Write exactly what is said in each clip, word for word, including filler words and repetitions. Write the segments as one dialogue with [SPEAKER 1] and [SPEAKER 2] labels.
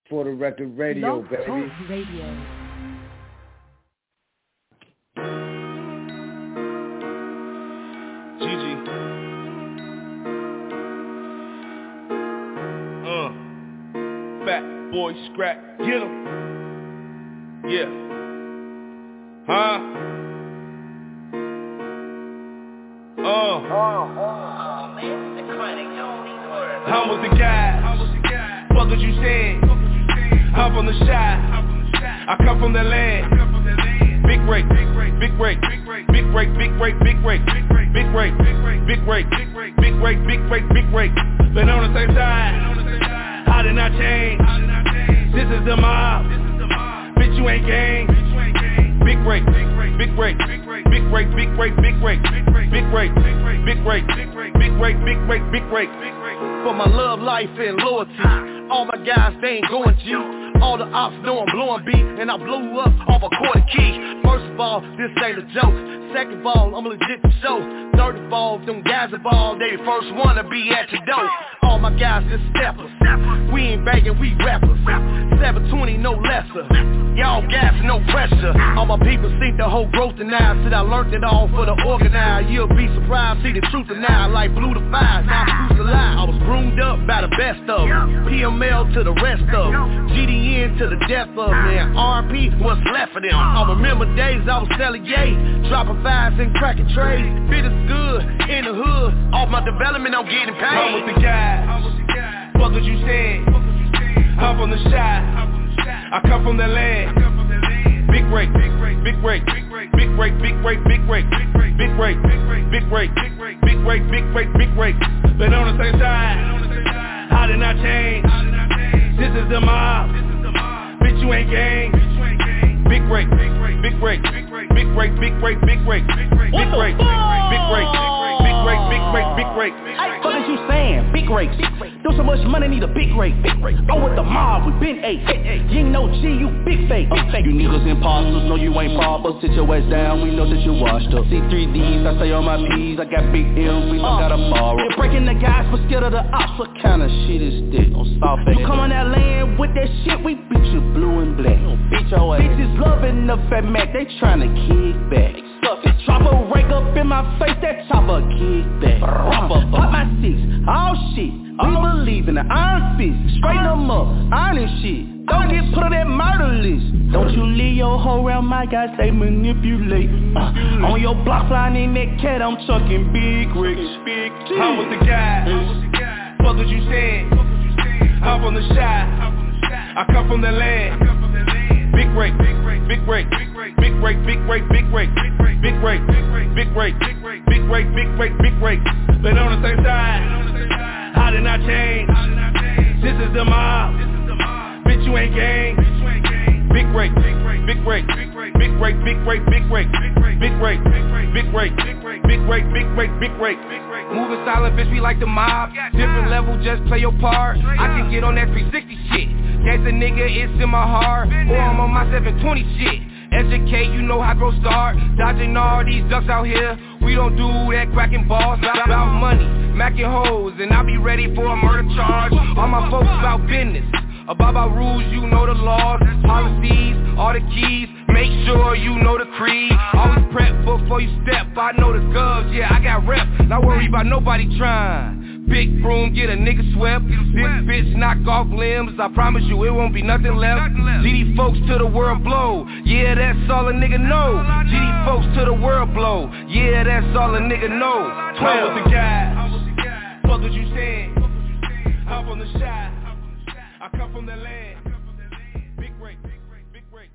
[SPEAKER 1] For the Record Radio,
[SPEAKER 2] Love
[SPEAKER 1] baby.
[SPEAKER 2] Talk Radio.
[SPEAKER 3] Gigi. Uh. Fat boy scrap. Get him. Yeah. Huh? Uh. I'm with the guys. What was you saying? I'm from the shy. I come from the land. Big rake, big rake, big rake, big rake, big rake, big rake, big rake, big rake, big rake, big rake, big rake, big rake, big rake, big rake. Been on the same side. How did I change? This is the mob. Bitch, you ain't gang. Big rake, big rake, big rake, big rake, big rake, big rake, big rake, big rake, big rake, big rake, big rake, big rake, big rake, big rake.
[SPEAKER 4] For my love life and loyalty, all my guys they ain't going G. All the ops know I'm blowing beat, and I blew up off a quarter key. First of all, this ain't a joke. Second of all, I'm legit to show. Third of all, them guys involved, they first wanna be at your door. All my guys just steppers. We ain't begging, we rappers. seven twenty, no lesser. Y'all gas, no pressure. All my people see the whole growth and now. Said I learned it all for the organized. You'll be surprised, see the truth and now. Like blue to five, now who's the lie? I was groomed up by the best of them. P M L to the rest of them. G D N to the death of them. R P, what's left of them. I remember days I was selling yay, dropping fives and cracking trays. Fit is good, in the hood. Off my development, I'm getting paid.
[SPEAKER 3] I'm with the guys. What was you saying? I'm from the shy. I come from the land. Big rake, big rake, big rake, big rake, big rake, big rake, big rake, big rake, big rake, big rake, big rake, big rake, big rake, big rake, big rake. Been on the same side. How did I change? This is the mob. Bitch, you ain't gang. Big rake, big rake, big rake, big rake, big rake, big rake, big rake, big rake, big rake, big rake, big rake, big rake, big rake.
[SPEAKER 5] What is you saying? Big rake. Do so much money, need a big rake. I'm with the mob, we been eight. You ain't no G, you big fake. You niggas imposters, know you ain't proper. Sit your ass down, we know that you washed up. C three Ds, I say on my P's. I got big M's, we don't gotta borrow. You're breaking the guys, but scared of the ops. What kind of shit is this? You come on that land with that shit, we beat you blue and black. Beat your ass. Bitches loving the fat Mac, they tryna kick back. Chopper rake up in my face, that chopper kick back. Pop my six, all shit. We believe in the iron fist. Straighten them up, iron shit. Don't get put on that murder list. Don't you leave your hoe around my guys, they manipulate. uh, On your block flying in that cat, I'm chucking big rigs.
[SPEAKER 3] I'm with the guys. What was you saying? I'm from the shy. I come from the land. Big rake, big rake, big rake, big rake, big rake, big rake, big rake, big rake, big rake, big rake, big rake, big rake, big rake. Been on the same side. How did I change? This is the mob. Bitch, you ain't gang. Big rake, big rake, big rake, big rake, big rake, big rake, big rake, big rake, big rake, big rake, big rake, big rake, big rake.
[SPEAKER 6] Moving silent, bitch, we like the mob. Different level, just play your part. I can get on that three sixty shit. Gangsta nigga, it's in my heart. Or I'm on my seven twenty shit. Educate, you know how grow start. Dodging all these ducks out here. We don't do that cracking balls. About money, macking hoes, and I be ready for a murder charge. All my folks about business. About our rules, you know the laws, policies, all the keys. Make sure you know the creed. Always prep before you step. I know the govs, yeah, I got rep. Not worry about nobody trying. Big broom, get a nigga swept. This bitch knock off limbs. I promise you it won't be nothing left. G D folks to the world blow. Yeah, that's all a nigga know. G D folks to the world blow. Yeah, that's all a nigga know.
[SPEAKER 3] twelve with the guys. Fuck what you saying. I'm from the shy. I come from the land. Big rake, big rake, big rake.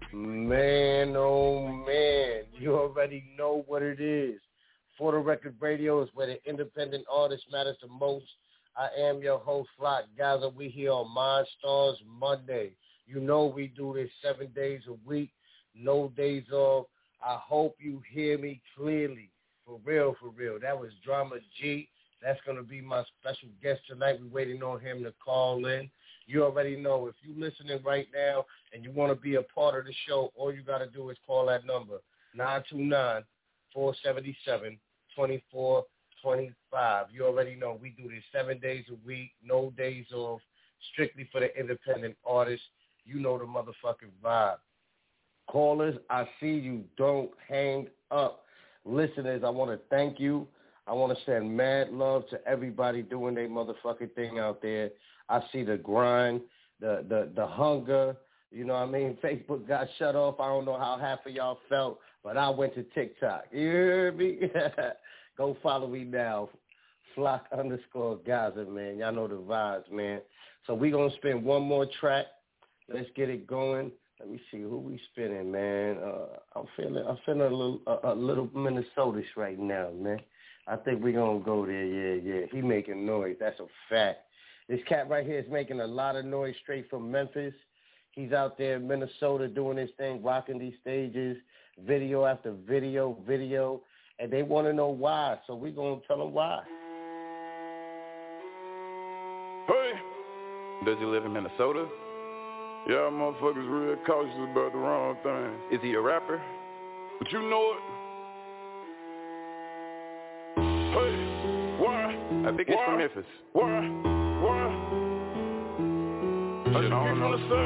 [SPEAKER 1] Man, oh man, you already know what it is. For the Record Radio is where the independent artist matters the most. I am your host, Flock Gaza. We here on Monstars Monday. You know we do this seven days a week, no days off. I hope you hear me clearly. For real, for real. That was Drama G. That's going to be my special guest tonight. We're waiting on him to call in. You already know, if you're listening right now and you want to be a part of the show, all you got to do is call that number, nine two nine, four seven seven, two four two five. You already know, we do this seven days a week, no days off, strictly for the independent artists. You know the motherfucking vibe. Callers, I see you. Don't hang up. Listeners, I want to thank you. I want to send mad love to everybody doing their motherfucking thing out there. I see the grind, the, the, the hunger. You know what I mean? Facebook got shut off. I don't know how half of y'all felt, but I went to TikTok. You hear me? Go follow me now. Flock underscore Gaza, man. Y'all know the vibes, man. So we going to spin one more track. Let's get it going. Let me see who we spinning, man. Uh, I'm feeling I'm feeling a little a, a little Minnesota-ish right now, man. I think we're going to go there, yeah, yeah. He making noise. That's a fact. This cat right here is making a lot of noise straight from Memphis. He's out there in Minnesota doing his thing, rocking these stages, video after video, video, and they want to know why, so we're going to tell them why.
[SPEAKER 2] Hey, does he live in Minnesota? Yeah, motherfuckers real cautious about the wrong thing. Is he a rapper? But you know it. Hey, why? I think it's from Memphis. Why? Why? Shit, I don't know. The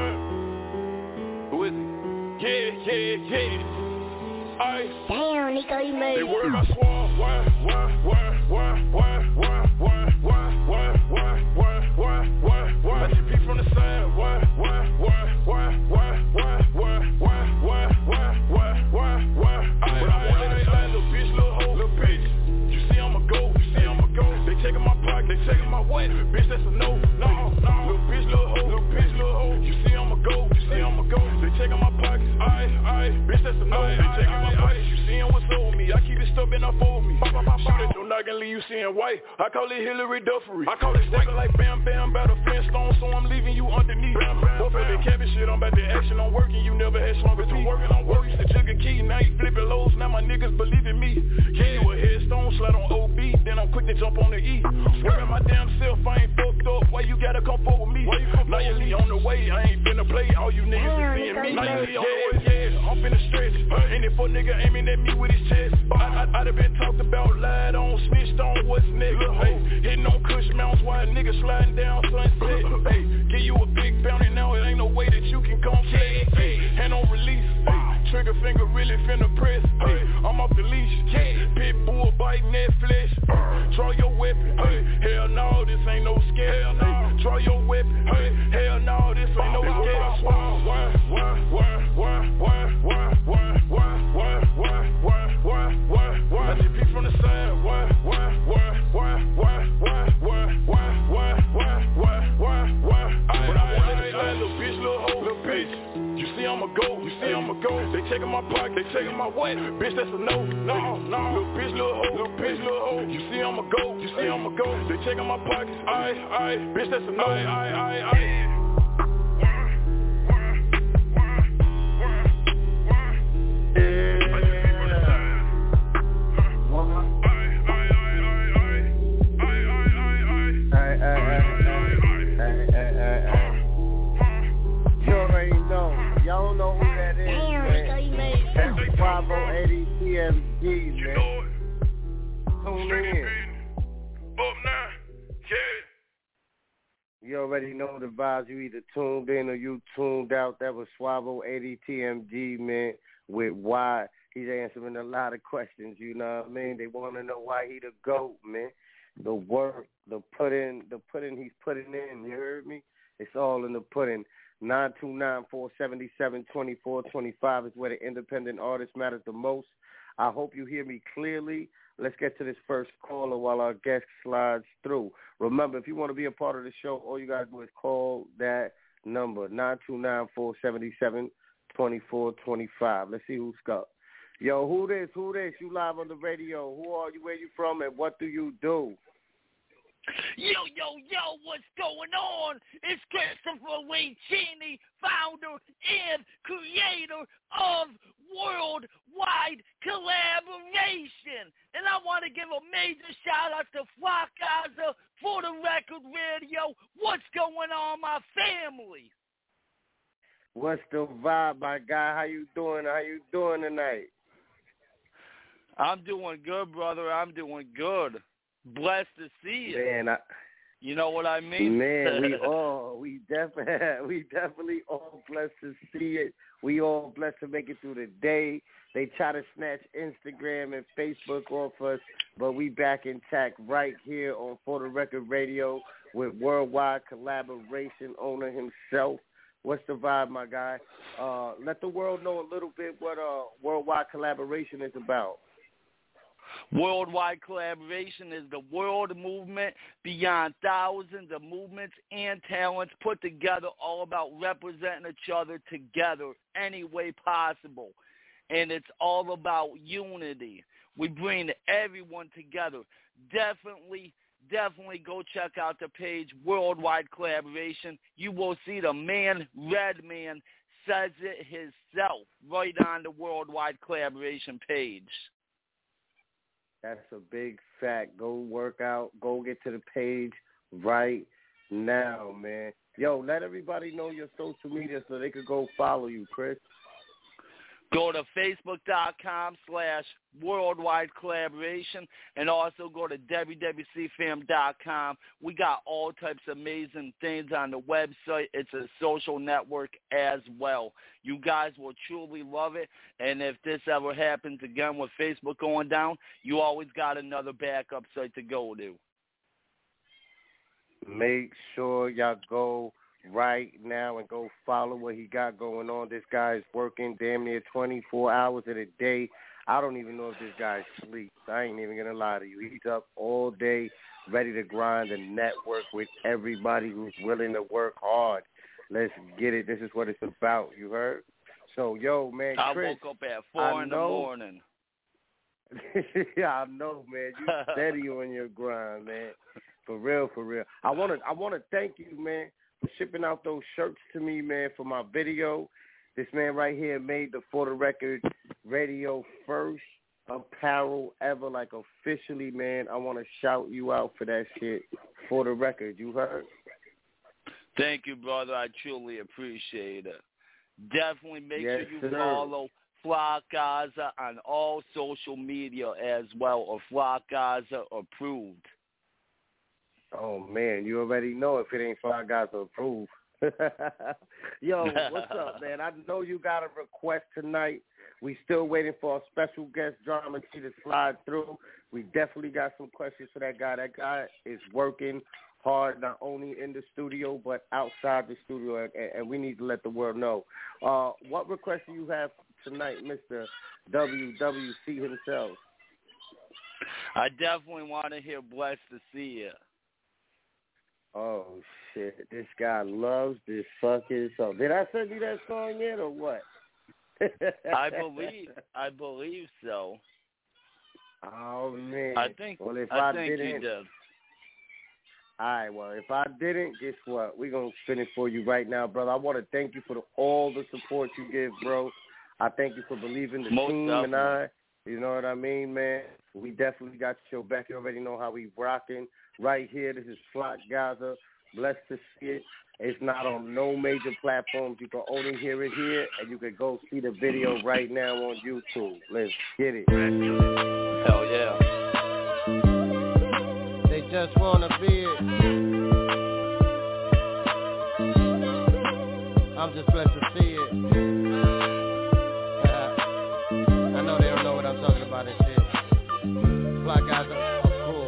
[SPEAKER 2] side. Who is he? Yeah, yeah, yeah. I.
[SPEAKER 7] Damn, Nico, you made it.
[SPEAKER 2] They worry about swab. Why? Why? Why? Why? Why? Why? Why? Why? Why? Why? Why? Why? Why? Why? I see from the side. Why? Why? Why? Why? Why? Why? Why? Why? Why? Why? Why? Why? Why? I, I, I, I, little bitch, little hoe, little bitch. You see I'm a go, you see I'm a go. They taking my pocket, they taking my weight. Bitch, that's a no, no, no. Little bitch, little hoe, little bitch, little hoe. You see I'm a go, you see I'm a go. They taking my pockets, I, I, bitch, that's a no. They taking my pockets, you seeing what's over me. I keep it stuck and I fold me. Shoot it, don't knock and leave you seeing white. I call it Hillary Duffery. I call it stacking like bam, bam, by the Flintstone, so I'm leaving you underneath. Both of that cabbage shit, I'm about to action, I'm working. You never had stronger to working on work. Used to jug a key, now you flipping lows. Now my niggas believe in me. Give you a headstone, slide on O B, then I'm quick to jump on the E. Swearing my damn self, I ain't fucked up. Why you gotta come forward with me? Now you leave on the way, I ain't finna play. All you niggas is seeing me. Now you leave on the way, yeah, I'm finna stretch. Any fuck nigga aiming at me with his chest. I, I, I'd have been talked about, lied on, snitched on, what's next? Hey, hitting on Kush mounts while a nigga sliding down Sunset. Hey, give you a big bounty now, it ain't no way that you can come play. Hey, hand on release. Hey, trigger finger really finna press. Hey, I'm off the leash. Pit bull biting that flesh. Draw your weapon. Hey, hell no, this ain't no scare. Hell no, draw your weapon. Hey, hell no, this ain't no scare. Why, why, why, why, why, why, why, why, why, why, why, why, why, why? I see people from the side. Why, why, why, why, why, why, why, why, why, why, why, why, why? I, I, I, little bitch, little hoe, little bitch. You see I'm a go, you see I'm a go. They taking my pocket, they taking my weight. Bitch, that's a no, no, no. Little bitch, little hoe, little bitch, little hoe. You see I'm a go, you see I'm a go. They taking my pockets, I, I, bitch, that's a no, I, I, I, I.
[SPEAKER 1] Y'all know who that is,
[SPEAKER 7] Damn,
[SPEAKER 1] man.
[SPEAKER 7] Nico, you made it.
[SPEAKER 1] That's five oh eighty T M G, man. Tune in.
[SPEAKER 2] Up now,
[SPEAKER 1] You already know the vibes. You either tuned in or you tuned out. That was Swavo eighty T M G, man, with why. He's answering a lot of questions, you know what I mean? They want to know why he the GOAT, man. The work, the pudding, the pudding he's putting in, you heard me? It's all in the pudding. nine two nine, four seven seven, two four two five is where the independent artist matters the most. I hope you hear me clearly. Let's get to this first caller while our guest slides through. Remember, if you want to be a part of the show, all you got to do is call that number, nine two nine, four seven seven, two four two five. Let's see who's got. Yo, who this? Who this? You live on the radio. Who are you? Where you from? And what do you do?
[SPEAKER 8] Yo, yo, yo, what's going on? It's Christopher Wayne Cheney, founder and creator of Worldwide Collaboration. And I want to give a major shout out to Flock Gaza for the record radio. What's going on, my family?
[SPEAKER 1] What's the vibe, my guy? How you doing? How you doing tonight?
[SPEAKER 8] I'm doing good, brother. I'm doing good. Blessed to see you.
[SPEAKER 1] Man, I,
[SPEAKER 8] You know what I mean?
[SPEAKER 1] Man, we all, we definitely, we definitely all blessed to see it. We all blessed to make it through the day. They try to snatch Instagram and Facebook off us, but we back intact right here on For the Record Radio with Worldwide Collaboration owner himself. What's the vibe, my guy? Uh, let the world know a little bit what uh, Worldwide Collaboration is about.
[SPEAKER 8] Worldwide Collaboration is the world movement beyond thousands of movements and talents put together, all about representing each other together any way possible. And it's all about unity. We bring everyone together. Definitely, definitely go check out the page, Worldwide Collaboration. You will see the man, Redman, says it himself right on the Worldwide Collaboration page.
[SPEAKER 1] That's a big fact. Go work out. Go get to the page right now, man. Yo, let everybody know your social media so they could go follow you, Chris.
[SPEAKER 8] Go to Facebook.com slash Worldwide Collaboration and also go to W W C Fam dot com. We got all types of amazing things on the website. It's a social network as well. You guys will truly love it. And if this ever happens again with Facebook going down, you always got another backup site to go to.
[SPEAKER 1] Make sure y'all go right now and go follow what he got going on. This guy is working damn near twenty-four hours in a day. I don't even know if this guy sleeps. I ain't even going to lie to you. He's up all day, ready to grind and network with everybody who's willing to work hard. Let's get it. This is what it's about. You heard? So, yo, man, Chris,
[SPEAKER 8] I woke up at four
[SPEAKER 1] I
[SPEAKER 8] in
[SPEAKER 1] know,
[SPEAKER 8] the morning.
[SPEAKER 1] Yeah, I know, man. You steady on your grind, man. For real, for real. I want to I want to thank you, man, for shipping out those shirts to me, man, for my video. This man right here made the For the Record Radio first apparel ever, like officially, man. I want to shout you out for that shit. For the Record, you heard?
[SPEAKER 8] Thank you, brother. I truly appreciate it. Definitely make
[SPEAKER 1] yes,
[SPEAKER 8] sure you
[SPEAKER 1] sir.
[SPEAKER 8] follow Flock Gaza on all social media as well, or Flock Gaza approved.
[SPEAKER 1] Oh, man, you already know if it ain't Flock Gaza approved. Yo, what's up, man? I know you got a request tonight. We still waiting for a special guest, Drama T, to slide through. We definitely got some questions for that guy. That guy is working hard, not only in the studio, but outside the studio, and, and we need to let the world know. Uh, what request do you have tonight, Mister W W C himself?
[SPEAKER 8] I definitely want to hear Blessed to See You.
[SPEAKER 1] Oh, shit. This guy loves this fucking song. Did I send you that song yet or what?
[SPEAKER 8] I believe I believe so.
[SPEAKER 1] Oh, man.
[SPEAKER 8] I think,
[SPEAKER 1] well, if
[SPEAKER 8] I
[SPEAKER 1] I
[SPEAKER 8] think
[SPEAKER 1] didn't,
[SPEAKER 8] you did.
[SPEAKER 1] All right, well, if I didn't, guess what? We're going to spin it for you right now, brother. I want to thank you for the, all the support you give, bro. I thank you for believing the
[SPEAKER 8] Most
[SPEAKER 1] team
[SPEAKER 8] definitely.
[SPEAKER 1] and I. You know what I mean, man? We definitely got your back. You already know how we rocking right here. This is Flock Gaza. Blessed to see it. It's not on no major platforms. You can only hear it here, and you can go see the video right now on YouTube. Let's get it.
[SPEAKER 8] Hell yeah.
[SPEAKER 1] They just want to be it. I'm just blessed to see it. Uh, I know they don't know what I'm talking about and shit. Flock Gaza.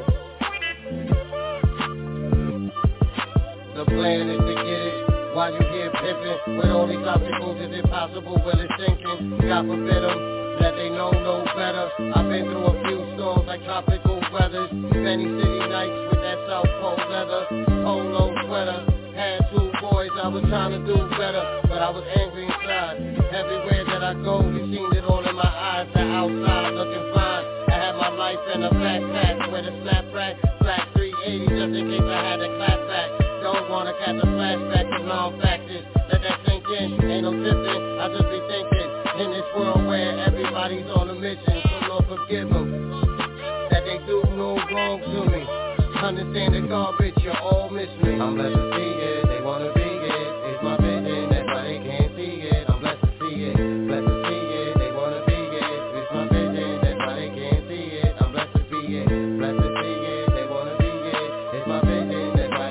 [SPEAKER 1] The plan is to get it while you here pimping. With all these obstacles, is it possible? Well, it's sinking. God forbid them that they know no better. I've been through a few storms like tropical weathers. Many city nights with that South Pole leather, polo sweater. Had two boys, I was trying to do better, but I was angry inside. Everywhere that I go, you seen it all in my eyes. The outside looking fine. I had my life in a backpack with a slap rack, black three eighty just in case I had a clap back. Don't wanna catch a flashback to long factors. Let that sink in, ain't no tipping. I just be thinking, in this world where everybody's on a mission, so Lord forgive them, that they do no wrong to me. Understand the garbage, you all miss me. I'm blessed to see it, they wanna be it. It's my vision, that's why they can't see it. I'm blessed to see it, blessed to see it, they wanna be it. It's my vision, that's why they can't see it. I'm blessed to be it, blessed to see it, they wanna be it. It's my vision, that's why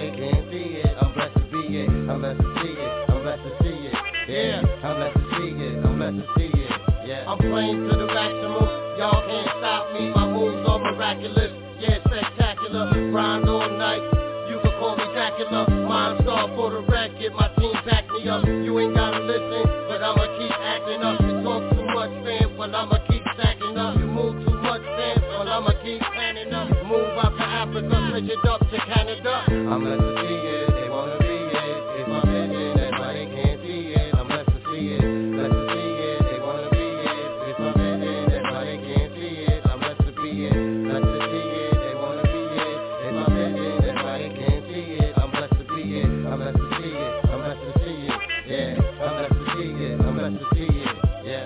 [SPEAKER 1] Yeah, I'm blessed to see it, I'm blessed to see it. Yeah, I'm playing to the maximum. Y'all can't stop me, my moves are miraculous. Yeah, spectacular, grind all night. You can call me Dracula, mind star for the record. My team back me up. You ain't gotta listen, but I'ma keep acting up. You talk too much, fam, but I'ma keep stacking up. You move too much, fam, but I'ma keep planning up. Move out to Africa, switch it up to Canada. I'm blessed to see it, they wanna be it. It's my vision, everybody can't see it. I'm blessed to see it, blessed to see it. They wanna be it, it's my vision, everybody can't see it. I'm blessed to be it, blessed to see it. They wanna be it, it's my vision, everybody can't see it. I'm blessed to be it, I'm blessed to see it. I'm blessed to see it, yeah. I'm blessed to see it, I'm blessed to see it, yeah.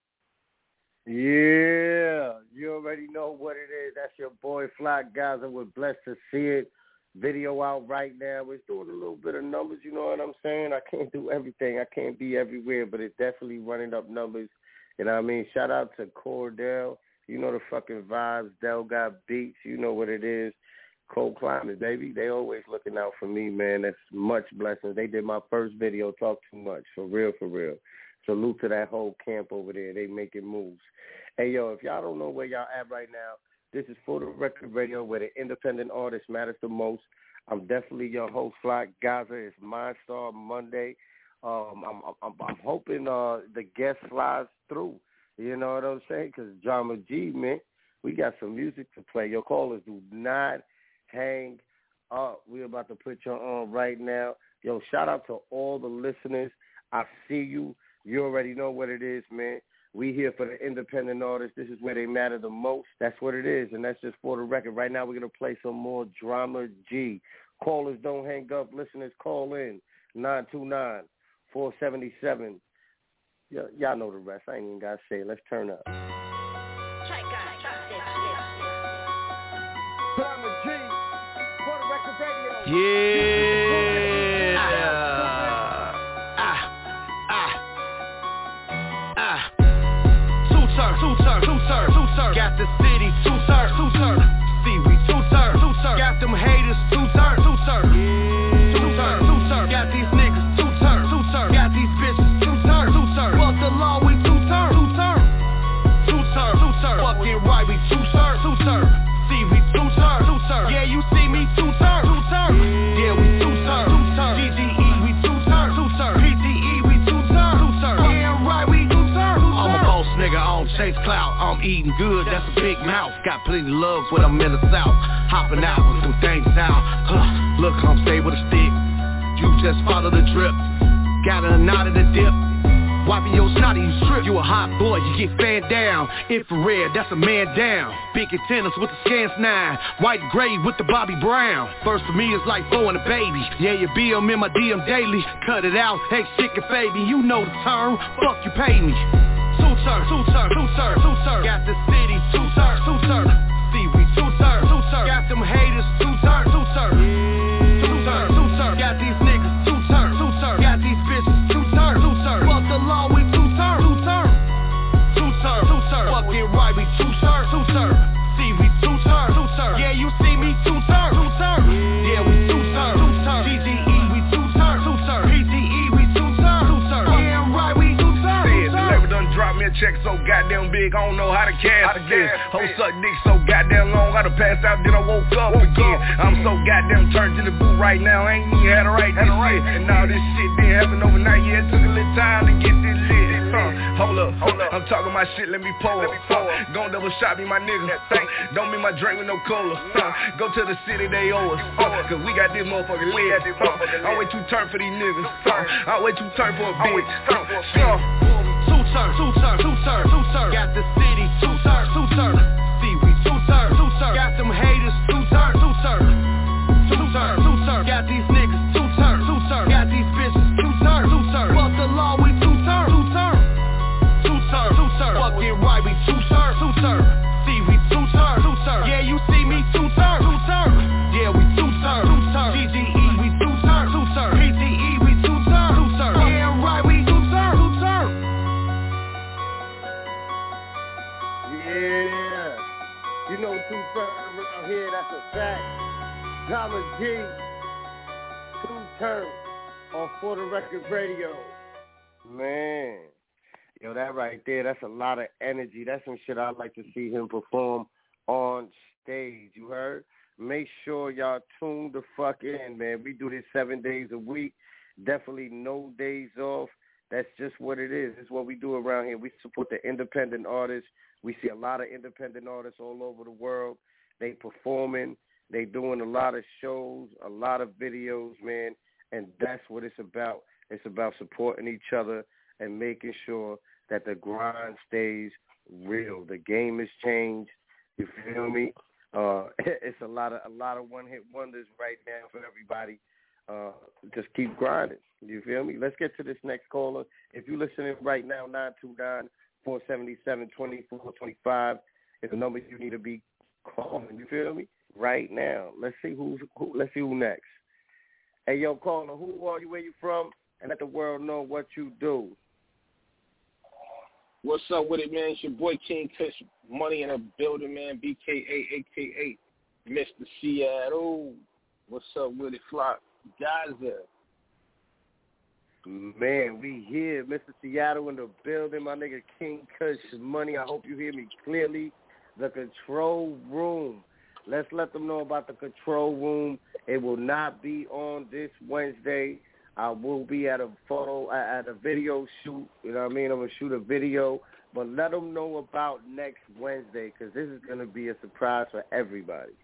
[SPEAKER 1] Yeah, you already know what it is. That's your boy Fly Gaza with Blessed to See It. Video out right now. It's doing a little bit of numbers, you know what I'm saying? I can't do everything. I can't be everywhere, but it's definitely running up numbers. You know what I mean? Shout out to Cordell. You know the fucking vibes. Del got beats. You know what it is. Cold Climate, baby. They always looking out for me, man. That's much blessings. They did my first video, Talk Too Much. For real, for real. Salute to that whole camp over there. They making moves. Hey, yo, if y'all don't know where y'all at right now, this is For the Record Radio, where the independent artist matters the most. I'm definitely your host, Fly Gaza. It's Mindstar Monday. Um, I'm, I'm, I'm hoping uh, the guest flies through. You know what I'm saying? Because Drama G, man, we got some music to play. Your callers do not hang up. We're about to put you on right now. Yo, shout out to all the listeners. I see you. You already know what it is, man. We here for the independent artists. This is where they matter the most. That's what it is, and that's just For the Record. Right now we're going to play some more Drama G. Callers don't hang up. Listeners, call in. nine two nine, four seven seven. Y- y'all know the rest. I ain't even got to say it. Let's turn up. Drama G, For the Record Radio.
[SPEAKER 4] Yeah. Ah. Ah. Ah. Two-turn, two-turn, two-turn, two-turn. Got the city, two-turn, two-turn. Seaweed, two-turn, two-turn. Got them haters, two-turn, two-turn. Two-turn, two-turn. Got these niggas, two-turn, two-turn. Got these bitches, two-turn, two-turn. Fuck the law, we two-turn, two-turn. Two-turn, two-turn. Fucking right, we two-turn, two-turn. Seaweed, two-turn, two-turn. Yeah, you see me, two-turn, two-turn. Yeah, we two-turn, two-turn. G G E, we two-turn, two-turn. P T E, we two-turn, two-turn. Yeah, right, we two-turn, two-turn. I'm a boss nigga, I don't chase clout. I'm eating good, that's a big mouth. Got plenty of love when I'm in the south. Hopping out with some things out. Huh, look, I'm stay with a stick. You just follow the drip. Got a knot in the dip. Wiping your snotty, you strip. You a hot boy, you get fanned down. Infrared, that's a man down. Big antennas with the Scans nine. White and gray with the Bobby Brown. First for me is like throwing a baby. Yeah, you be them in my D M daily. Cut it out, hey, shit can fade me. You know the term, fuck you pay me. Two-turn, two-turn, two-turn, two-turn. Got the city, two-turn, two-turn. Seaweed, two-turn, two-turn. Got them haters, two-turn, two-turn. Two-turn, two-turn. Got these niggas, two-turn, two-turn. Got these bitches, two-turn, two-turn. Fuck the law, we two-turn, two-turn. Two-turn, two-turn. Fucking right, we two-turn, two-turn. Seaweed, two-turn, two-turn. Yeah, you see me, two-turn, two-turn. Yeah, we two-turn, two-turn. G G E, we two-turn, two-turn. P T E, we two-turn, two-turn. Yeah, right, we two-turn, two-turn.
[SPEAKER 7] Done drop me a check so goddamn big, I don't know how to cash again. Hoe suck dick so goddamn long, I done passed out, then I woke up woke again. Up. I'm so goddamn turned in the boot right now, I ain't even had to write this shit. And all this shit didn't happen overnight, yeah, it took a little time to get this lit. Uh, hold up, hold up, I'm talking my shit, let me pull up. Uh, gon' double shot me, my nigga. Uh, don't be my drink with no cola. Uh, go to the city, they owe us. Uh, Cause we got this motherfucker lit. Uh, I'm way too turn for these niggas. Uh, I'm way too turn for a bitch. Uh, uh,
[SPEAKER 4] Two-turn, two-turn, two-turn, two-turn. Got the city, two-turn, two-turn. Seaweed, two-turn, two-turn. Got them haters, two-turn, two-turn. Two-turn, two-turn. Got these niggas, two-turn, two-turn. Got these bitches, two-turn, two-turn. Fuck the law, we two-turn, two-turn. Two-turn, two-turn. Fucking right, we two-turn, two-turn. Seaweed, two-turn, two-turn. Yeah, you see me, two-turn, two-turn. Yeah, we two-turn, two-turn. G G E, we two-turn, two-turn. P T E, we two-turn, two-turn. Yeah, right, we two-turn, two-turn.
[SPEAKER 1] Yeah. You know two-turn around here, that's a fact. Drama G, two-turn on For the Record Radio. Man. Yo, that right there, that's a lot of energy. That's some shit I'd like to see him perform on stage. You heard? Make sure y'all tune the fuck in, man. We do this seven days a week. Definitely no days off. That's just what it is. It's what we do around here. We support the independent artists. We see a lot of independent artists all over the world. They performing. They doing a lot of shows, a lot of videos, man. And that's what it's about. It's about supporting each other and making sure that the grind stays real. The game has changed. You feel me? Uh, it's a lot of a lot of one hit wonders right now for everybody. Uh, just keep grinding. You feel me? Let's get to this next caller. If you're listening right now, nine two nine, four seven seven, two four two five is the number you need to be calling. You feel me? Right now. Let's see who's who. Let's see who next. Hey, yo, caller, who are you? Where you from? And let the world know what you do.
[SPEAKER 9] What's up with it, man? It's your boy King Kush, Money in a Building, man. B K A, A K A, Mister Seattle. What's up with it, Flock? Gaza.
[SPEAKER 1] Man, we here. Mister Seattle in the building. My nigga King Kush Money. I hope you hear me clearly. The control room. Let's let them know about the control room. It will not be on this Wednesday. I will be at a photo, at a video shoot. You know what I mean? I'm going to shoot a video. But let them know about next Wednesday because this is going to be a surprise for everybody.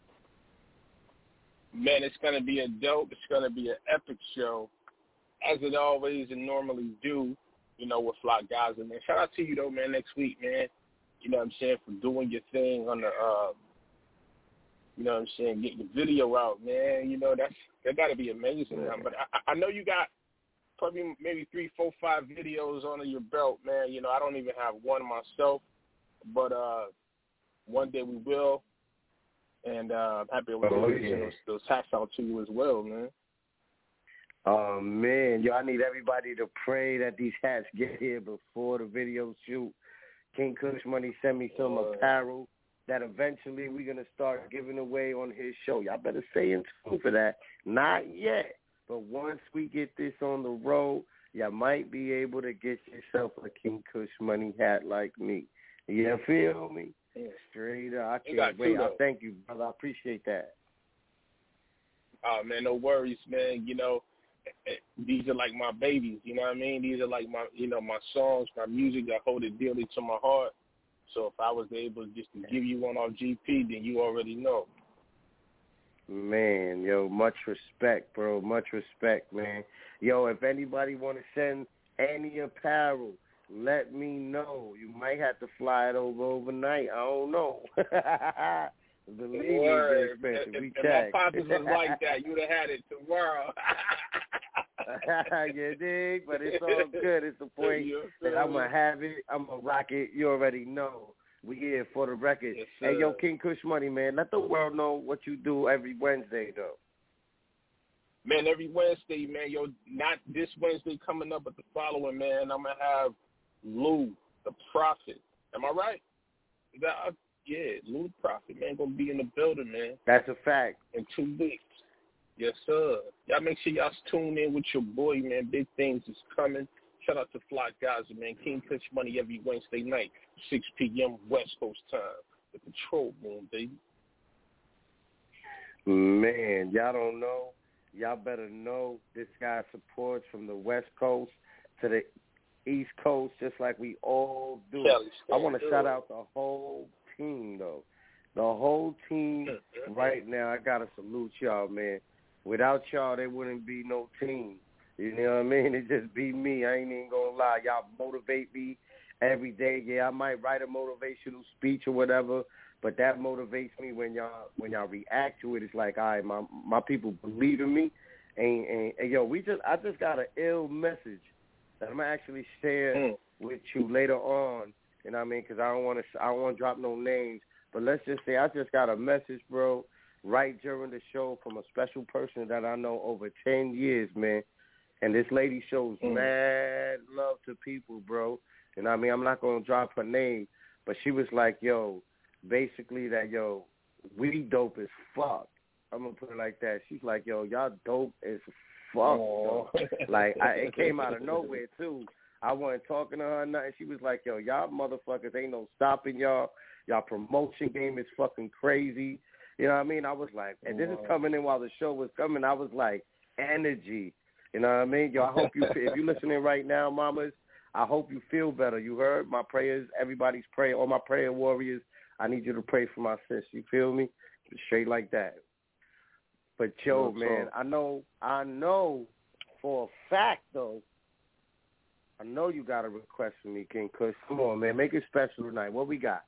[SPEAKER 9] Man, it's going to be a dope. It's going to be an epic show, as it always and normally do, you know, with Flock Gaza, man. Shout out to you, though, man, next week, man. You know what I'm saying, for doing your thing on the, uh, you know what I'm saying, getting the video out, man. You know, that's that got to be amazing, man. But I, I know you got probably maybe three, four, five videos under your belt, man. You know, I don't even have one myself, but uh, one day we will. And uh, I'm happy with
[SPEAKER 1] oh,
[SPEAKER 9] those,
[SPEAKER 1] yeah.
[SPEAKER 9] those, those hats out to you as well, man.
[SPEAKER 1] Oh, man. Yo, I need everybody to pray that these hats get here before the video shoot. King Kush Money sent me some uh, apparel that eventually we're going to start giving away on his show. Y'all better stay in tune for that. Not yet, but once we get this on the road, y'all might be able to get yourself a King Kush Money hat like me. You feel me?
[SPEAKER 9] Yeah.
[SPEAKER 1] Straight up. I
[SPEAKER 9] You
[SPEAKER 1] can't
[SPEAKER 9] got
[SPEAKER 1] wait.
[SPEAKER 9] two,
[SPEAKER 1] I thank you, brother. I appreciate that.
[SPEAKER 9] Oh, man, no worries, man. You know, these are like my babies, you know what I mean? These are like my, you know, my songs, my music. I hold it dearly to my heart. So if I was able just to give you one off G P, then you already know.
[SPEAKER 1] Man, yo, much respect, bro. Much respect, man. Yo, if anybody want to send any apparel, let me know. You might have to fly it over overnight. I don't know. Believe me, it's expensive.
[SPEAKER 9] If,
[SPEAKER 1] we
[SPEAKER 9] if
[SPEAKER 1] check.
[SPEAKER 9] my pockets was like that, you'd have had it tomorrow.
[SPEAKER 1] You dig? But it's all good. It's the point that I'm going to have it. I'm going to rock it. You already know. We here for the record.
[SPEAKER 9] Yes,
[SPEAKER 1] hey, yo, King Kush Money, man. Let the world know what you do every Wednesday, though.
[SPEAKER 9] Man, every Wednesday, man. Yo, not this Wednesday coming up, but the following, man. I'm going to have Lou, the Prophet. Am I right? Is that, uh, yeah, Lou the Prophet, man, going to be in the building, man.
[SPEAKER 1] That's a fact.
[SPEAKER 9] In two weeks. Yes, sir. Y'all make sure y'all tune in with your boy, man. Big things is coming. Shout out to Flock Gaza, man. King Kush Money every Wednesday night, six p.m. West Coast time. The control room, baby.
[SPEAKER 1] Man, y'all don't know. Y'all better know this guy supports from the West Coast to the East Coast just like we all do. I want to shout out the whole team, though. The whole team right now, I got to salute y'all, man. Without y'all, there wouldn't be no team. You know what I mean? It just be me. I ain't even going to lie. Y'all motivate me every day. Yeah, I might write a motivational speech or whatever, but that motivates me when y'all when y'all react to it. It's like, all right, my my people believe in me. And, and, and yo, we just I just got an ill message that I'm going to actually share mm. with you later on. You know what I mean? Because I don't want to I don't want to drop no names. But let's just say I just got a message, bro, right during the show from a special person that I know over ten years, man. And this lady shows mm. mad love to people, bro. You know what I mean? I'm not going to drop her name, but she was like, yo, basically that, yo, we dope as fuck. I'm going to put it like that. She's like, yo, y'all dope as fuck. Like, I, it came out of nowhere, too. I wasn't talking to her or nothing. She was like, yo, y'all motherfuckers ain't no stopping y'all. Y'all promotion game is fucking crazy. You know what I mean? I was like, and this is coming in while the show was coming. I was like, energy. You know what I mean? Yo, I hope you, if you're listening right now, mamas, I hope you feel better. You heard my prayers, everybody's prayer, all my prayer warriors. I need you to pray for my sis. You feel me? Straight like that. But yo, man, I know, I know for a fact though. I know you got a request for me, King Kush. Come on, man, make it special tonight. What we got?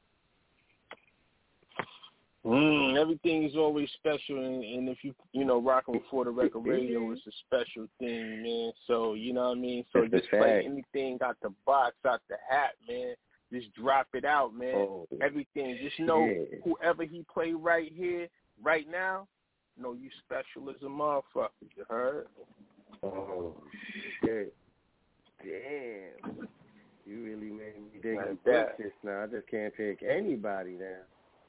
[SPEAKER 9] Mm, everything is always special, and, and if you you know rocking For the Record Radio, it's a special thing, man. So you know what I mean. So
[SPEAKER 1] That's
[SPEAKER 9] just play anything out the box, out the hat, man. Just drop it out, man.
[SPEAKER 1] Oh,
[SPEAKER 9] everything. Just know
[SPEAKER 1] yeah.
[SPEAKER 9] whoever he play right here, right now, know you special as a motherfucker. You heard?
[SPEAKER 1] Oh shit! Damn, you really made me dig
[SPEAKER 9] like
[SPEAKER 1] a
[SPEAKER 9] that.
[SPEAKER 1] Just now. I just can't pick anybody now.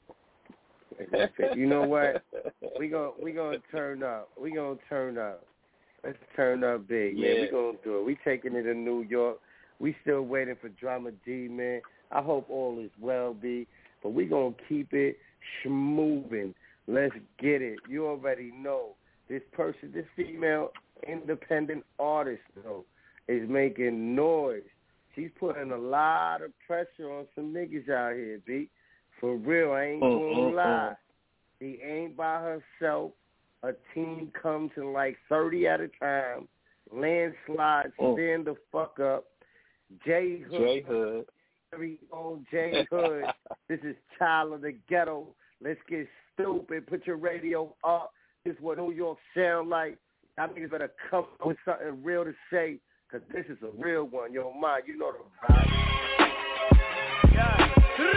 [SPEAKER 1] You know what? We gonna we gonna turn up. We gonna turn up. Let's turn up big, man.
[SPEAKER 9] Yeah.
[SPEAKER 1] We gonna do it. We taking it to New York. We still waiting for Drama D, man. I hope all is well, B. But we gonna keep it schmoving. Let's get it. You already know this person, this female independent artist, though, is making noise. She's putting a lot of pressure on some niggas out here, B. For real, I ain't
[SPEAKER 9] mm,
[SPEAKER 1] gonna
[SPEAKER 9] mm,
[SPEAKER 1] lie.
[SPEAKER 9] Mm.
[SPEAKER 1] She ain't by herself. A team comes in like thirty at a time. Landslide,
[SPEAKER 9] mm.
[SPEAKER 1] stand the fuck up. J Hood.
[SPEAKER 9] J Hood.
[SPEAKER 1] Very own J Hood. This is Child of the Ghetto. Let's get stupid. Put your radio up. This is what New York sound like. Y'all niggas better come up with something real to say, because this is a real one. Yo, man, you know the vibe.
[SPEAKER 4] Yeah.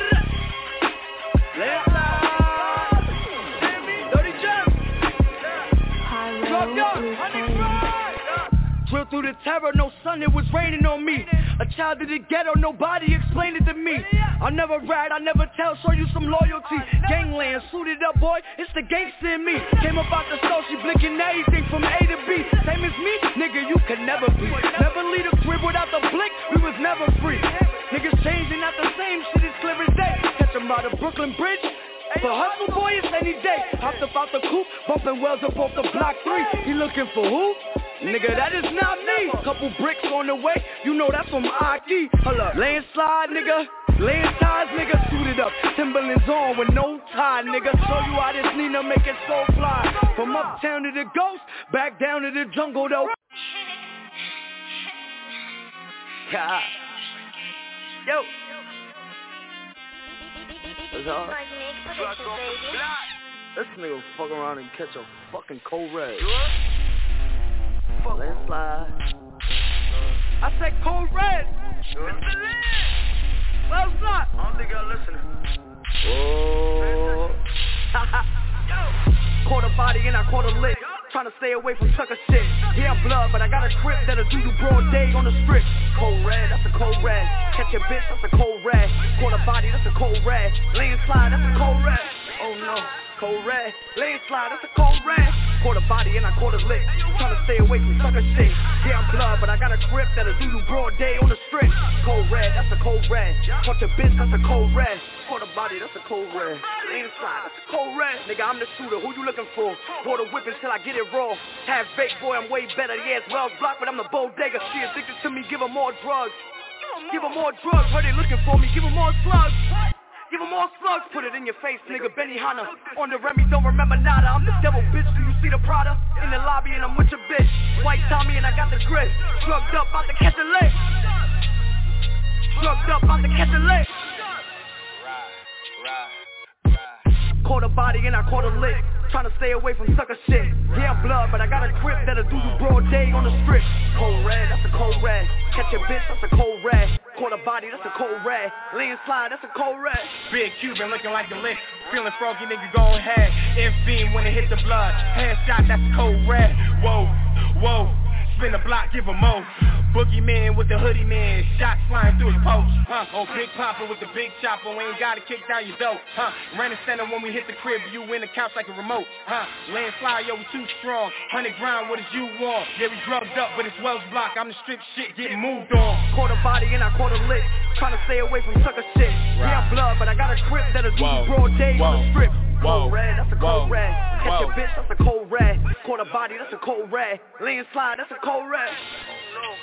[SPEAKER 4] Let's ride. Dirty Jump. Drop down. Honey ride. Drill through the terror, no sun, it was raining on me. A child of the ghetto, nobody explained it to me. I never ride, I never tell, show you some loyalty. Gangland, suited up, boy, it's the gangster in me. Came up out the stove, she blinking everything from A to B. Same as me, nigga, you could never be. Never leave a crib without the blink, we was never free. Niggas changing, not the same, shit is clear as day. Catch them by the Brooklyn Bridge. For hustle, boy, it's any day. Hopped up out the coupe, bumping wells up off the block three. He looking for who? Nigga, that is not me. Couple bricks on the way, you know that's from Aki. Hold up, landslide, nigga. Land ties, nigga, suited up. Timberlands on with no tie, nigga. Show you how this Nina make it so fly. From uptown to the ghost, back down to the jungle, though. God. Yo. What's up? This nigga will fuck around and catch a fucking cold red. Landslide. I said cold red. Sure. Well, it's not. I don't think y'all listening. Oh. Caught a body and I caught a lick. Trying to stay away from sucker shit. Yeah, I'm blood, but I got a grip that'll do you broad day on the strip. Cold red, that's a cold red. Catch your bitch, that's a cold red. Caught a body, that's a cold red. Landslide, that's a cold red. Oh no, cold red. Landslide, that's a cold red. Caught a body and I caught a lick. Trying to stay away from sucker shit. Yeah, I'm blood, but I got a grip that'll do you broad day on the strip. Cold red, that's a cold red. Caught your bitch, that's a cold red. Caught a body, that's a cold red. Landslide, that's a cold red. Nigga, I'm the shooter, who you looking for? Bought a whip until I get it raw. Half baked, boy, I'm way better. Yeah, it's well blocked, but I'm the bodega. She addicted to me, give her more drugs. Give her more drugs, heard they looking for me, give her more slugs. Give her more slugs, put it in your face, nigga, Benny Hanna. On the Remy, don't remember nada. I'm the devil, bitch, do you see the Prada? In the lobby and I'm with your bitch. White Tommy and I got the grip. Drugged up, about to catch a lick. Drugged up, about to catch a lick. Caught a body and I caught a lick. Trying to stay away from sucker shit. Yeah, I'm blood, but I got a grip that'll do you broad day on the strip. Cold red, that's a cold red. Catch your bitch, that's a cold red. Caught a body, that's a cold red. Landslide, that's a cold red.
[SPEAKER 6] Big Cuban looking like a lick. Feeling froggy, nigga, go ahead. Infiend when it hit the blood. Headshot, that's a cold red. Whoa, whoa. Spin the block, give a mo. Boogeyman with the hoodie man, shots flying through the post, huh? On Big Papa with the big chopper, we ain't gotta kick down your door, huh? Ran the center when we hit the crib, you in the couch like a remote, huh? Landslide, yo, we too strong, hundred grind, what did you want? Yeah, we drugged up, but it's Wells block, I'm the strip shit getting moved on.
[SPEAKER 10] Quarter body and I quarter lit, trying to stay away from sucker shit. Right. Yeah, I'm blood, but I got a grip that'll do you broad days on the strip. Cold red, that's a cold red. Catch your bitch, that's a cold red. Quarter body, that's a cold red. Landslide, that's a cold red. Oh no.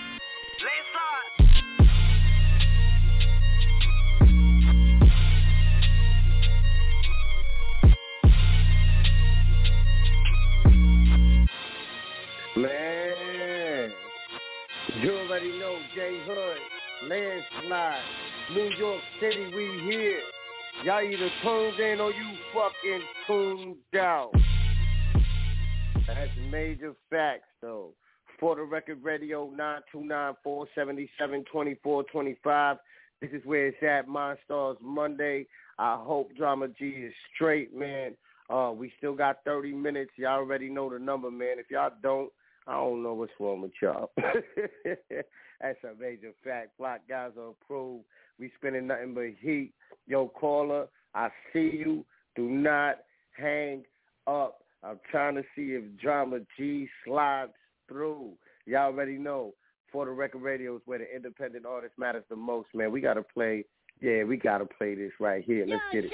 [SPEAKER 1] Man, you already know J Hood, Landslide, New York City, we here. Y'all either tuned in or you fucking tuned out. That's major facts, though. For the Record Radio, nine two nine, four seven seven, two four two five. This is where it's at, Monstars Monday. I hope Drama G is straight, man. Uh, we still got thirty minutes. Y'all already know the number, man. If y'all don't, I don't know what's wrong with y'all. That's a major fact. Block guys are approved. We spending nothing but heat. Yo, caller, I see you. Do not hang up. I'm trying to see if Drama G slides through. Y'all already know. For the Record Radio is where the independent artist matters the most, man. We got to play. Yeah, we got to play this right here. Let's get it.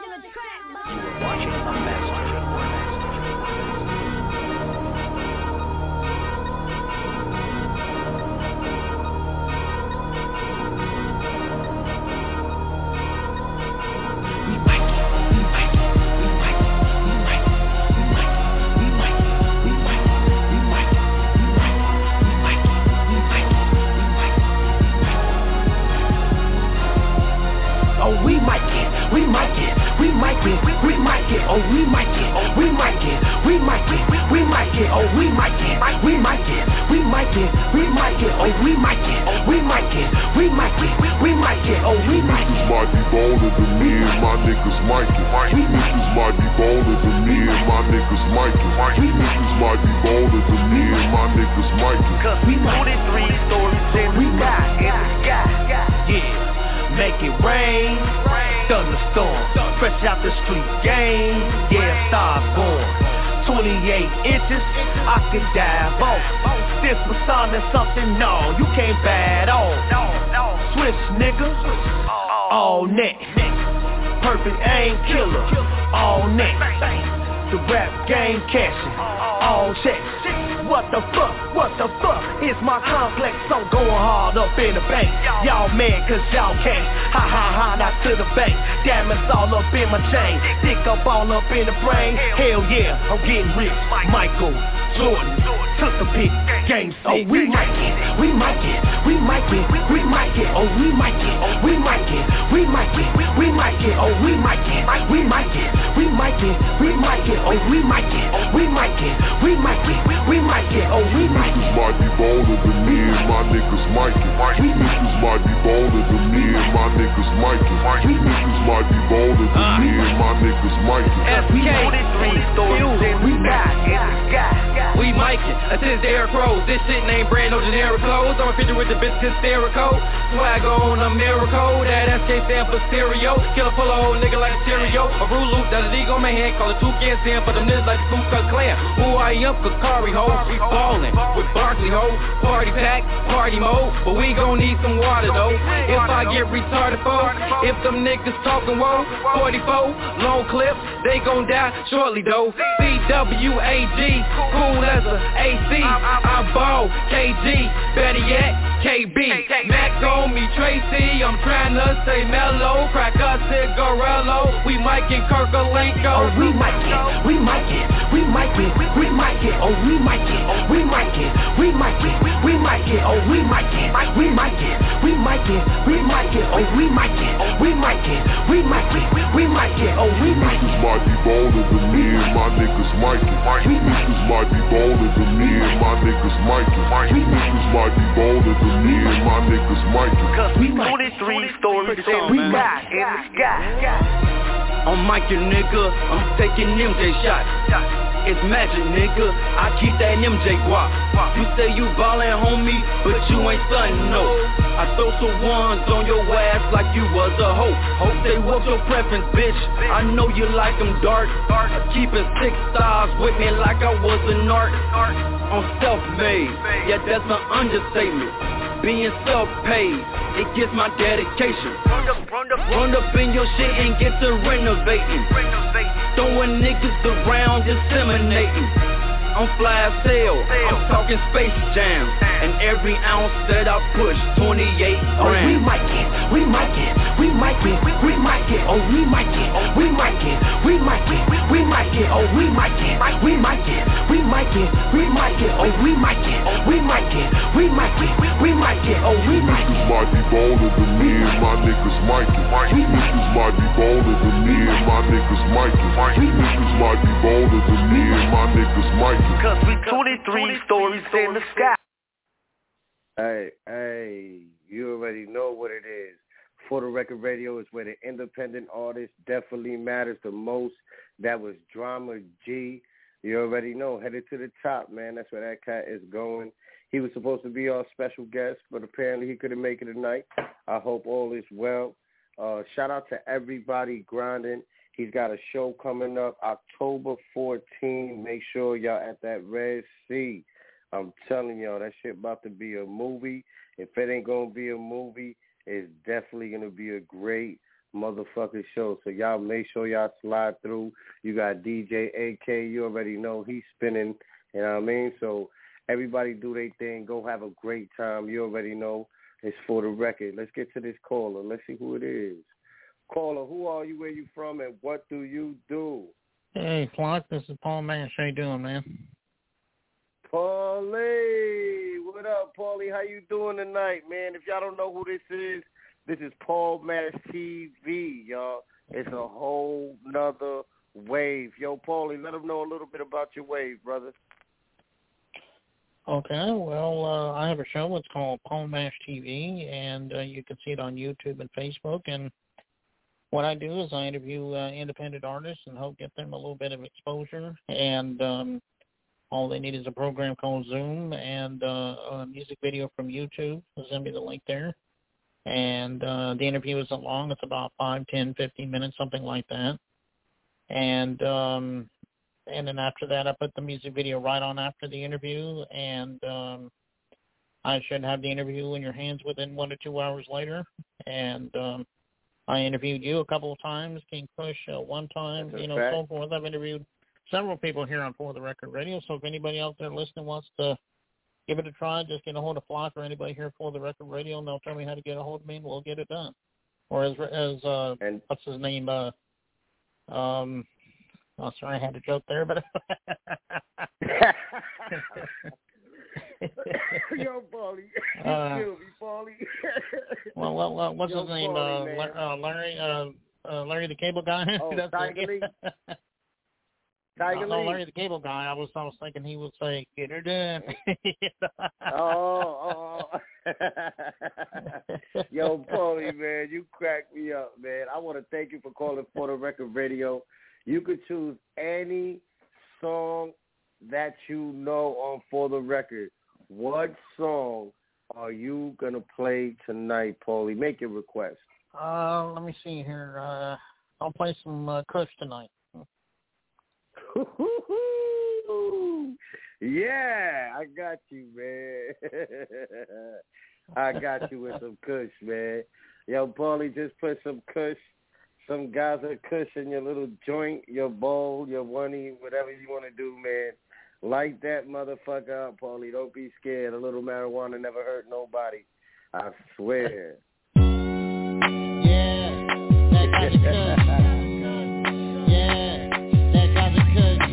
[SPEAKER 5] We might get, we might get, we might get, oh we might get, we might get, we might get, we might get, oh we might get, we might get, we might get, we might get, oh we might get, we might get, we might get, we might get, oh we might get.
[SPEAKER 11] Might be bolder than me and my niggas might get. Niggas might be bolder than me and my niggas might get. Niggas might be bolder than me and my niggas might get.
[SPEAKER 10] Cause we put three stories in the sky, in the sky,
[SPEAKER 5] yeah. Make it rain, thunderstorm, fresh out the street game, yeah, stars born. twenty-eight inches, I could dive off. This was something, something, no, you can't bad off. Switch nigga, all net. Perfect aim killer, all net. The rap game cashing, all checks. What the fuck, what the fuck is my complex? I'm going hard up in the bank. Y'all mad cause y'all can't. Ha ha ha, not to the bank. Diamonds all up in my chain. Stick up all up in the brain. Hell yeah, I'm getting rich. Michael Jordan took the pick. Game set. Oh, we might get, we might get, we might get, we might get, oh we might get, we might get, we might get, we might get, oh we might get, we might get, we might get, we might get, oh we might get, we might get, we might get, we might get, oh we might get.
[SPEAKER 11] Might be bolder than me and my niggas might get. Niggas might be bolder than me and my niggas might get. Niggas might be bolder than me and my niggas might get.
[SPEAKER 10] We know this three stories in the sky, in the sky.
[SPEAKER 6] We mic it, assist Derrick Rose. This shit ain't brand, no generic clothes. I'm a picture with the biscuit hysterical. Swagger on a miracle. That S K stand for stereo. Killer full of old nigga like stereo. A rule loop, that's a league on my hand. Call it two can stand for them niggas like the Ku Klux Klan. Who I am, Kakari ho. We ballin' with Barkley ho. Party pack, party mode. But we gon' need some water though. If I get retarded for, if them niggas talking woe, forty-four, long clip, they gon' die shortly though. C W A G, cool as a A C. I ball, K G, better yet, K B. Mac on me, Tracy, I'm trying to stay mellow. Crack a cigarello, we might get Kirkalenko.
[SPEAKER 5] Oh, we might get, we might get, we might get, we might get, oh, we might get, we might get, we might get, we might get, oh, we might get, we might get, we might get, we might get, oh, we might get, we might get, we might get, we might get, oh, we might get.
[SPEAKER 11] Niggas might be bolder than me and my niggas might get. Niggas might be bolder than me and my niggas might get. Niggas might be bolder than me and my niggas might get.
[SPEAKER 10] Cause we know this three stories in the sky, in the sky.
[SPEAKER 6] I'm Mike, your nigga, I'm taking M J shots.
[SPEAKER 5] it's magic, nigga. I keep that M J guap. You say you ballin', homie, but you ain't stuntin', no. I throw some ones on your ass like you was a hoe. Hope say what's your preference, bitch? I know you like them dark. I keepin' six stars with me like I was an art. I'm self-made, yeah, that's an understatement. Being self-paid, it gets my dedication. Run up, run up, run up in your shit and get to renovating. Throwing niggas around, disseminating. I'm fly as hell, I'm talking Space Jam. And every ounce that I push, twenty-eight grams.
[SPEAKER 12] Oh, we might get, we might get, we might get, we might get, oh, we might get, we might get, we might get, we might get, oh, we might get, we might get, we might get, we might get, oh, we might get, we might get, we might get, we might get, oh, we might get.
[SPEAKER 11] Niggas might be bolder than me and my niggas might get. Niggas might be bolder than me and my niggas might get. Niggas might be bolder than me and my niggas might get.
[SPEAKER 12] Cause we twenty-three stories in the sky.
[SPEAKER 1] Hey, hey, you already know what it is. For the Record Radio is where the independent artist definitely matters the most. That was Drama G. You already know, headed to the top, man. That's where that cat is going. He was supposed to be our special guest, but apparently he couldn't make it tonight. I hope all is well. Uh, shout out to everybody grinding. He's got a show coming up October fourteenth. Make sure y'all at that Red Sea. I'm telling y'all, that shit about to be a movie. If it ain't going to be a movie, it's definitely going to be a great motherfucking show. So y'all make sure y'all slide through. You got D J A K. You already know he's spinning. You know what I mean? So everybody do their thing. Go have a great time. You already know it's For the Record. Let's get to this caller. Let's see who it is. Caller, who are you, where you from, and what do you do?
[SPEAKER 13] Hey, Flock, this is Paul Mash. How you doing, man?
[SPEAKER 1] Paulie, what up, Paulie? How you doing tonight, man? If y'all don't know who this is, this is Paul Mash T V, y'all. It's a whole nother wave. Yo, Paulie, let them know a little bit about your wave, brother.
[SPEAKER 13] Okay, well, uh, I have a show. It's called Paul Mash T V, and uh, you can see it on YouTube and Facebook. And what I do is I interview uh, independent artists and help get them a little bit of exposure. And um, all they need is a program called Zoom and uh, a music video from YouTube. I'll send me the link there. And uh, the interview isn't long. It's about five, ten, fifteen minutes, something like that. And um, and then after that, I put the music video right on after the interview. And um, I should have the interview in your hands within one to two hours later. And um, I interviewed you a couple of times, King Kush uh, one time,
[SPEAKER 1] That's
[SPEAKER 13] you know,
[SPEAKER 1] fact.
[SPEAKER 13] so forth. I've interviewed several people here on For the Record Radio, so if anybody out there listening wants to give it a try, just get a hold of Flock or anybody here For the Record Radio, and they'll tell me how to get a hold of me, and we'll get it done. Or as, as uh,
[SPEAKER 1] and,
[SPEAKER 13] what's his name? Uh, um, oh, sorry, I had a joke there, but...
[SPEAKER 1] Yo, Paulie.
[SPEAKER 13] Uh,
[SPEAKER 1] Kill me, Paulie.
[SPEAKER 13] well, well, well, what's
[SPEAKER 1] Yo,
[SPEAKER 13] his name?
[SPEAKER 1] Paulie,
[SPEAKER 13] uh, La- uh, Larry, uh, uh, Larry the Cable Guy?
[SPEAKER 1] Oh,
[SPEAKER 13] That's
[SPEAKER 1] Tiger Lee?
[SPEAKER 13] it.
[SPEAKER 1] Tiger
[SPEAKER 13] no,
[SPEAKER 1] Lee?
[SPEAKER 13] no, Larry the Cable Guy. I was, I was thinking he would say, "Get her done."
[SPEAKER 1] oh, oh. Yo, Paulie, man, you cracked me up, man. I want to thank you for calling For the Record Radio. You could choose any song that you know on For the Record. What song are you going to play tonight, Paulie? Make your request.
[SPEAKER 13] Uh, let me see here. Uh, I'll play some uh, Kush tonight.
[SPEAKER 1] Yeah, I got you, man. I got you with some Kush, man. Yo, Paulie, just put some Kush, some Gaza Kush in your little joint, your bowl, your oney, whatever you want to do, man. Light that motherfucker up, Paulie. Don't be scared. A little marijuana never hurt nobody. I swear.
[SPEAKER 13] Yeah, that Gaza Kush. Yeah, that Gaza Kush.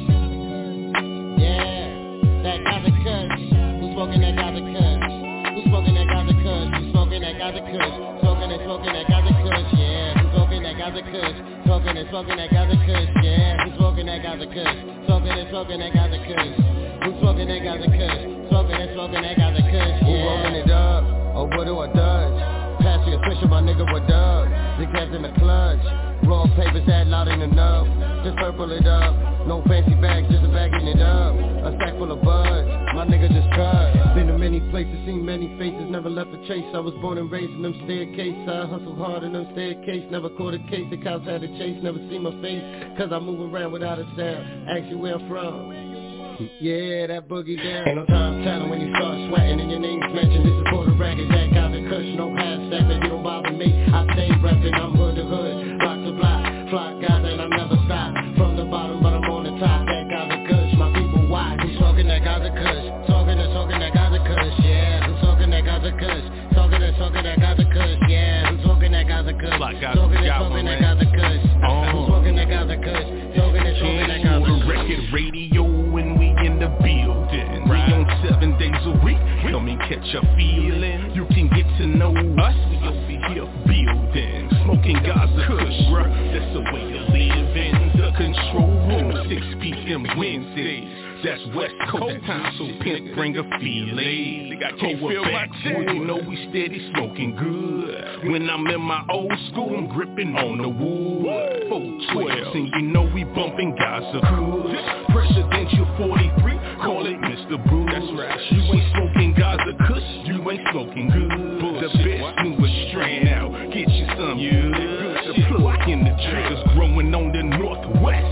[SPEAKER 13] Yeah, that Gaza Kush. Who's smoking that Gaza Kush? Who's smoking that Gaza Kush? Who's smoking that Gaza Kush? Smoking and smoking that Gaza Kush. Yeah, who's smoking that Gaza Kush? Smoking and smoking that Gaza Kush. Yeah, who's smoking that Gaza Kush? Smoking and smoking that Gaza Kush. Who's smoking that Gaza Kush? Smoking and smoking that Gaza Kush.
[SPEAKER 14] Who rolling it up? Or what do I dodge? Pass me a switch
[SPEAKER 1] Kush, my nigga, what up? The cats in the clutch. Raw papers that loud ain't enough. Just purple it up. No fancy bags, just a bagging it up. A sack full of buds. My nigga just cut. Been to many places, seen many faces. Never left a chase. I was born and raised in them staircases. I hustled hard in them staircases. Never caught a case. The cops had to chase. Never see my face. Cause I move around without a sound. Ask you where I'm from. Yeah, that boogie down. Ain't no time telling when you start sweating and your name's mentioned. This is for the record, that got the Kush, no half stepping. You don't bother me, I stay reppin'. I'm hood to hood, block to block, flock guys and I never stop. From the bottom, but I'm on the top. That got the Kush, my people wide. Who's talking that got the Kush? Talking and talking that got the Kush, yeah. Who's talking that got the Kush? Talking and talking that got the Kush, yeah. Who's talking that got the Kush? Talking and talking that got the Kush. Who's talking that got the Kush? Talking and talking that got the Kush.
[SPEAKER 3] Record radio when we in the building, right. We on seven days a week. Come and catch a feeling. You can get to know us. We over here building, smoking Gaza Kush. That's the way to live in the control room. six p.m. Wednesdays. That's West Coast time, so pimp bring a feeling. I can't feel my chest. You know we steady smoking good. When I'm in my old school, I'm gripping on the wood. four twelve, and you know we bumping Gaza Kush. Presidential forty-three, call it Mister Brew. That's right. You ain't smoking Gaza Kush, you ain't smoking good. The best newest strand out, get you some. You the plug in the triggers growing on the northwest.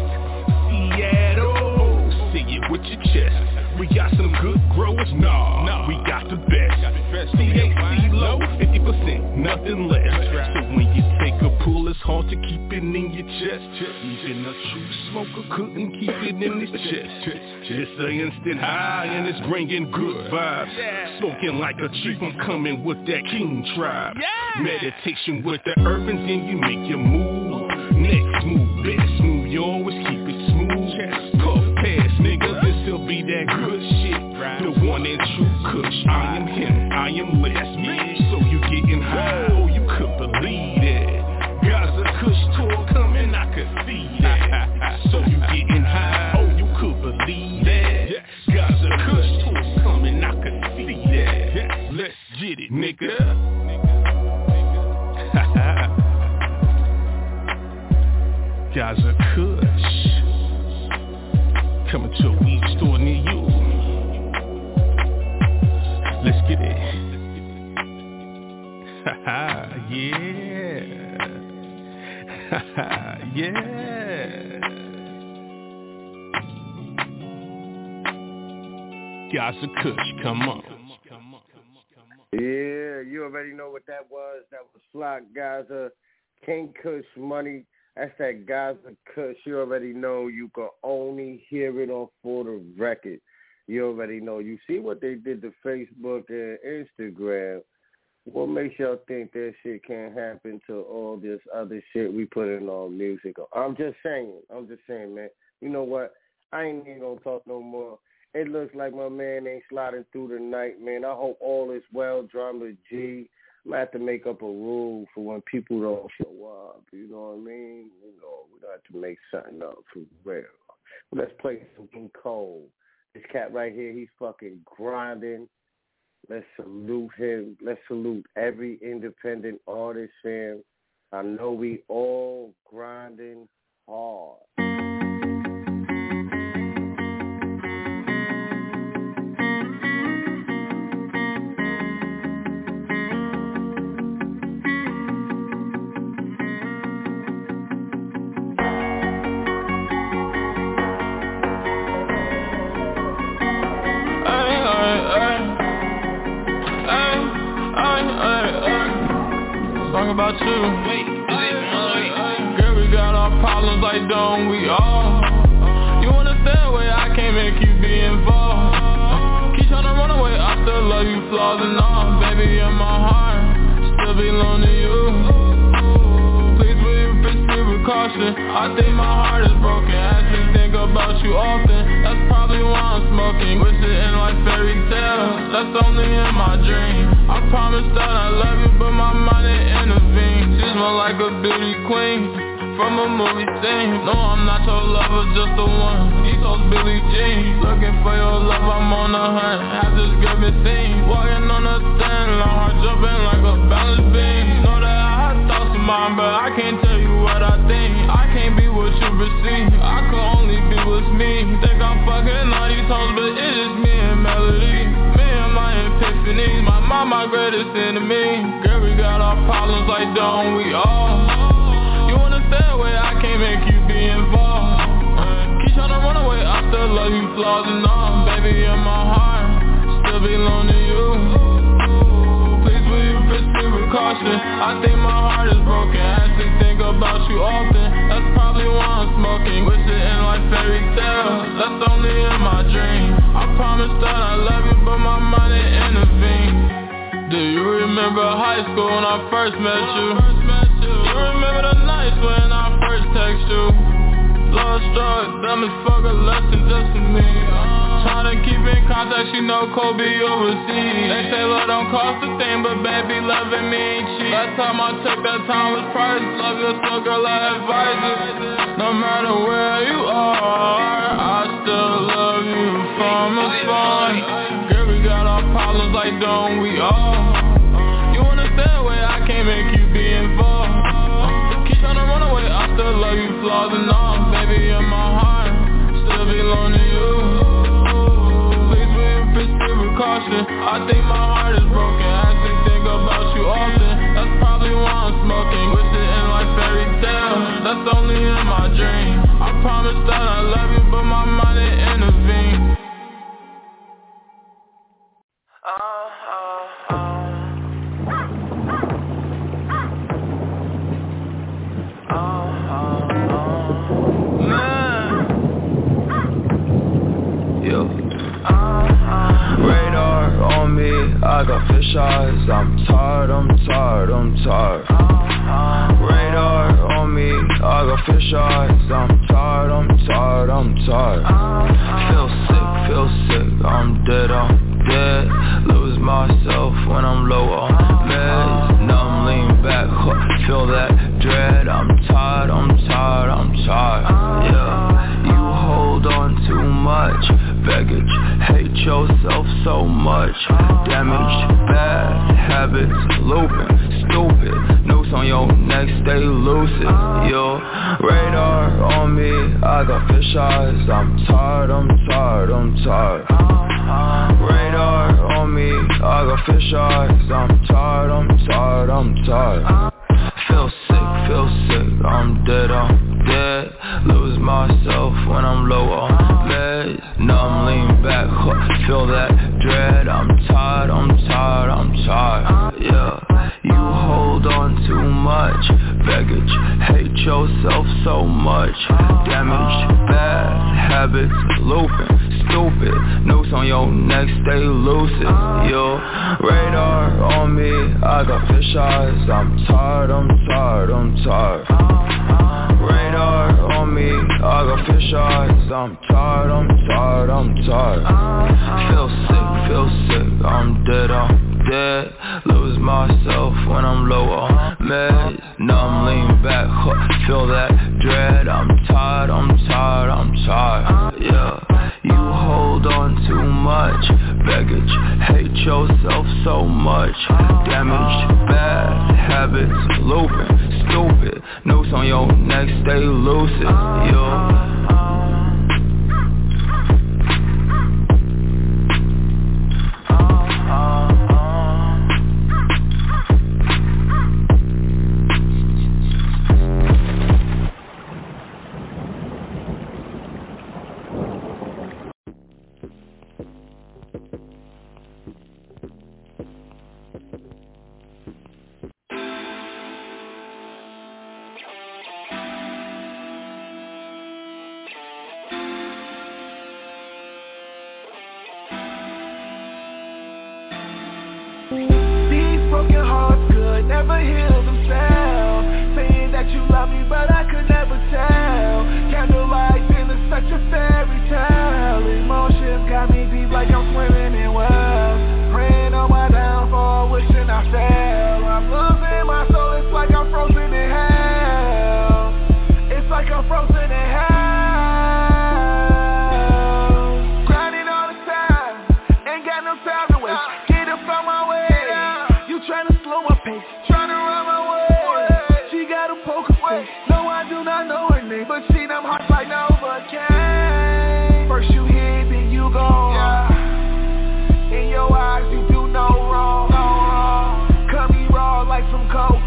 [SPEAKER 3] Seattle. Say it with your chest. We got some good growers, nah, nah. We got the best. C H C low, fifty percent, nothing less. So when you take a pull, it's hard to keep it in your chest. Even a true smoker couldn't keep it in his chest. It's an instant high and it's bringing good vibes. Smoking like a chief, I'm coming with that king tribe. Meditation with the urbans and you make your move. Next move, best move, you always keep it smooth. Puff pass, nigga, this'll be that good shit. The one and true Kush, I am him, I am less me. So you getting high, oh you could believe it. Gaza Kush tour coming, I could see that. So you getting high, oh you could believe that. Gaza Kush tour coming, I could see that. Let's get it, nigga. Gaza Kush coming to a weed store near you. Let's get it. Haha, yeah. Haha, yeah. Gaza Kush, come on.
[SPEAKER 1] Yeah, you already know what that was. That was Flock Gaza, King Kush Money. That's that Gaza Kush. You already know you can only hear it on For the Record. You already know. You see what they did to Facebook and Instagram. What makes y'all think that shit can't happen to all this other shit we putting on music? I'm just saying. I'm just saying, man. You know what? I ain't even gonna talk no more. It looks like my man ain't sliding through the night, man. I hope all is well, Drama G. I'm going to have to make up a rule for when people don't show up. You know what I mean? You know, we got to make something up for real. Let's play some King Cole. This cat right here, he's fucking grinding. Let's salute him. Let's salute every independent artist, fam. I know we all grinding hard.
[SPEAKER 14] About you, girl, we got our problems like don't we all? You understand where I can't make you be involved. Keep trying to run away, I still love you, flaws and all. Baby, in my heart, still belong to you. Please will you proceed with caution? I think my heart is broken, I just think about you often. That's probably why I'm smoking, wish it in like fairy tales. That's only in my dream. I promise that I love you, but my mind ain't intervene. She smell like a beauty queen from a movie scene. No, I'm not your lover, just the one. These hoes Billie Jean. Looking for your love, I'm on the hunt. Have this girl been seen walking on a thin line, heart jumping like a balance beam. Know that problems like don't we all? You wanna stay away, I can't make you be involved. uh, Keep tryna run away, I still love you, flaws and all. Baby, in my heart, still belong to you. Please will you proceed with caution? I think my heart is broken, actually think about you often. That's probably why I'm smoking. Wish it in like fairy tales, that's only in my dream. I promise that I love you, but my mind ain't intervene. Do you remember high school when I first met you? You remember the nights when I first text you? Love struck, dumb as fuck, a lesson just for me. Tryna keep in contact, she know Kobe overseas. They say love don't cost a thing, but baby, loving me ain't cheap. Last time I took that time was priceless. Love you so, girl, I advise you. No matter where you are, I still love you from afar. Girl, we got our problems like don't we all? You wanna stay away, I can't make you be involved. Keep tryna run away, I still love you, flaws and all. Baby, in my heart, still belong to you. Please will you proceed with caution? I think my heart is broken, actually think about you often. That's probably why I'm smoking. Wish it in like fairy tales, that's only in my dream. I promise that I love you, but my mind ain't intervene.
[SPEAKER 15] I got fish eyes, I'm tired, I'm tired, I'm tired. Radar on me, I got fish eyes, I'm tired, I'm tired, I'm tired. Feel sick, feel sick, I'm dead, I'm dead. Lose myself when I'm low on meds. Numb, lean back, feel that dread. I'm tired, I'm tired, I'm tired. Yeah, you hold on too much baggage, hate yourself so much. Damage, bad habits, looping, stupid. Noose on your neck, stay lucid. Yo, radar on me, I got fish eyes. I'm tired, I'm tired, I'm tired. Radar on me, I got fish eyes. I'm tired, I'm tired, I'm tired. Feel sick, feel sick, I'm dead, I'm dead. Lose myself when I'm low on meds. Numb, lean back, feel that dread. I'm tired, I'm tired, I'm tired. Yeah, you hold on too much baggage, hate yourself so much. Damage, bad habits, looping, stupid. Noose on your neck, stay lucid. Yo, radar on me, I got fish eyes. I'm tired, I'm tired, I'm tired. Radar on me, I got fish eyes. I'm tired, I'm tired, I'm tired. Feel sick, feel sick, I'm dead, I'm dead. Lose myself when I'm low on meds. Numb, lean back, feel that dread. I'm tired, I'm tired, I'm tired. Yeah, you hold on too much baggage, hate yourself so much. Damage, bad habits, looping, stupid. Noose on your neck, stay lucid. Yo.
[SPEAKER 16] Never heal themselves, saying that you love me, but I could never tell. Candlelight feeling such a fairy tale. Emotions got me deep like I'm swimming in wells. Praying on my downfall, wishing I fell. I'm losing my soul, it's like I'm frozen in hell. It's like I'm frozen in hell. Grinding all the time, ain't got no time to waste. Get up on my way, you trying to slow my pace. But see them hearts like Novocaine. First you hit, then you go. Yeah. In your eyes you do no wrong, no wrong. Cut me raw like some coke.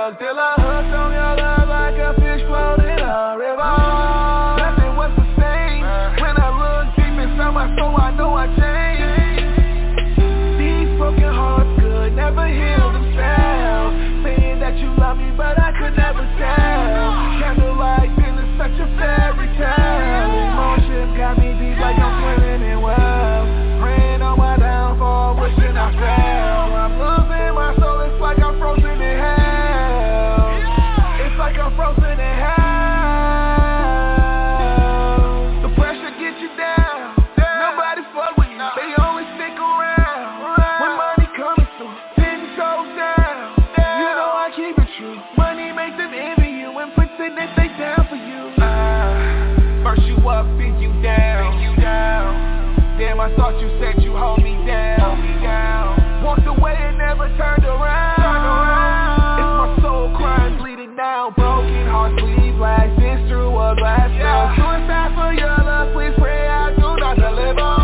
[SPEAKER 16] drug till I hooked on your love like a fish floating a river. Nothing was the same when I looked deep inside my soul. I know I changed. These broken hearts could never heal themselves. Saying that you love me, but I could never tell. Candlelight feeling such a fairy tale. Emotions got me deep like I'm swimming in wells. Praying on my downfall, wishing I fell. I'm losing my soul, it's like I'm frozen in hell. It's like I'm frozen in hell. The pressure gets you down. Nobody fuck with you, they only stick around. When money comes through, ten toes down. You know I keep it true. Money makes them envy you and pretend that they down for you. uh, First you up, then you down. Damn, I thought you said you hold me down. Hold me down. Walked away and never turned around. Turn around. It's my soul crying, bleeding down. Broken heart, bleed black. This through a glass door. Suicide for your love, please pray I do not deliver.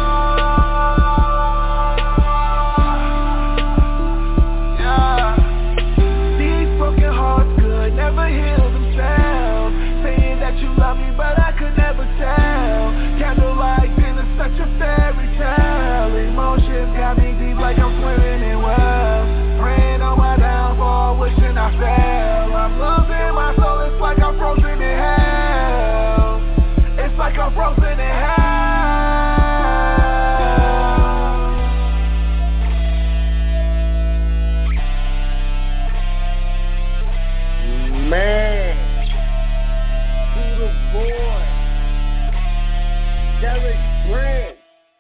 [SPEAKER 16] Yeah. These broken hearts could never heal themselves. Saying that you love me, but I could never tell. Candlelight such a fairy tale. Emotions got me deep like I'm swimming in wells. Praying on my downfall, wishing I fell. I'm losing my soul, it's like I'm frozen in hell. It's like I'm frozen in hell.
[SPEAKER 1] Man, to the boy, Derek Brand.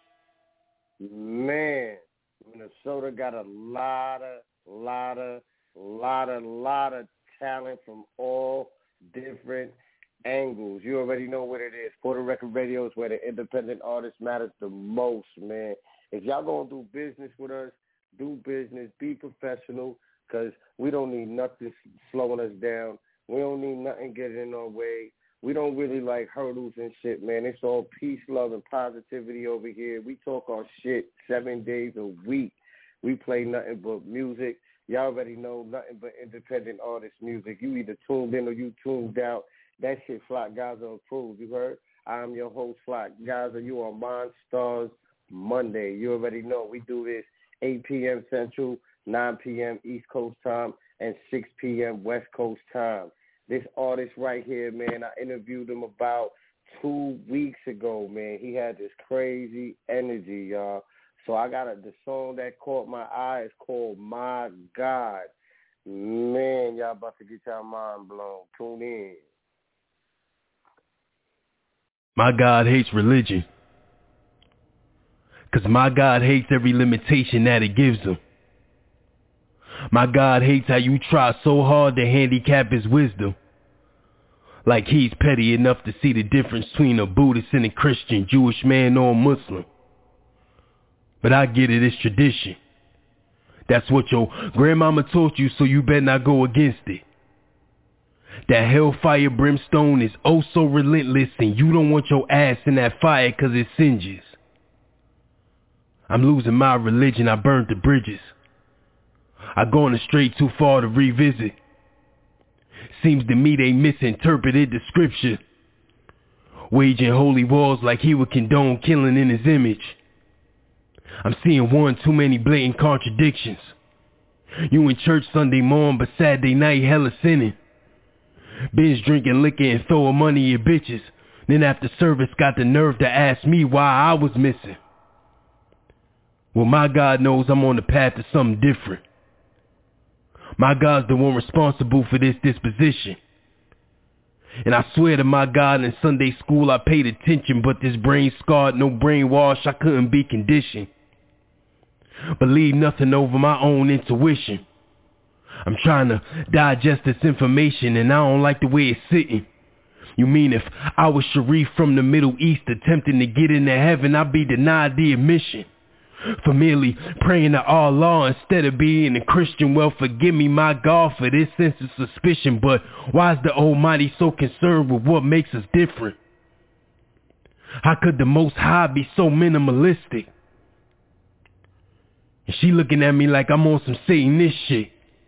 [SPEAKER 1] Man, Minnesota got a lot of, lot of, lot of, lot of talent from all different angles. You already know what it is. Porter Record Radio is where the independent artist matters the most, man. If y'all gonna do business with us, do business, be professional, because we don't need nothing slowing us down. We don't need nothing getting in our way. We don't really like hurdles and shit, man. It's all peace, love, and positivity over here. We talk our shit seven days a week. We play nothing but music. Y'all already know nothing but independent artist music. You either tuned in or you tuned out. That shit Flock Gaza approved, you heard? I'm your host, Flock Gaza. You on Monstars Monday. You already know we do this eight p.m. Central, nine p.m. East Coast time, and six p.m. West Coast time. This artist right here, man, I interviewed him about two weeks ago, man. He had this crazy energy, y'all. So I got a, the song that caught my eye is called My God. Man, y'all about to get y'all mind blown. Tune in.
[SPEAKER 17] My God hates religion. Because my God hates every limitation that it gives him. My God hates how you try so hard to handicap his wisdom. Like he's petty enough to see the difference between a Buddhist and a Christian, Jewish man or a Muslim. But I get it, it's tradition. That's what your grandmama taught you, so you better not go against it. That hellfire brimstone is oh so relentless, and you don't want your ass in that fire cause it singes. I'm losing my religion, I burned the bridges. I gone astray too far to revisit. Seems to me they misinterpreted the scripture. Waging holy wars like he would condone killing in his image. I'm seeing one too many blatant contradictions. You in church Sunday morning but Saturday night hella sinning. Binge drinking liquor and throwing money at bitches. Then after service got the nerve to ask me why I was missing. Well, my God knows I'm on the path to something different. My God's the one responsible for this disposition. And I swear to my God, in Sunday school I paid attention, but this brain scarred, no brainwash, I couldn't be conditioned. Believe nothing over my own intuition. I'm trying to digest this information and I don't like the way it's sitting. You mean if I was Sharif from the Middle East attempting to get into heaven, I'd be denied the admission? For merely praying to Allah instead of being a Christian? Well, forgive me, my God, for this sense of suspicion, but why is the Almighty so concerned with what makes us different? How could the Most High be so minimalistic? And she looking at me like I'm on some Satanist shit.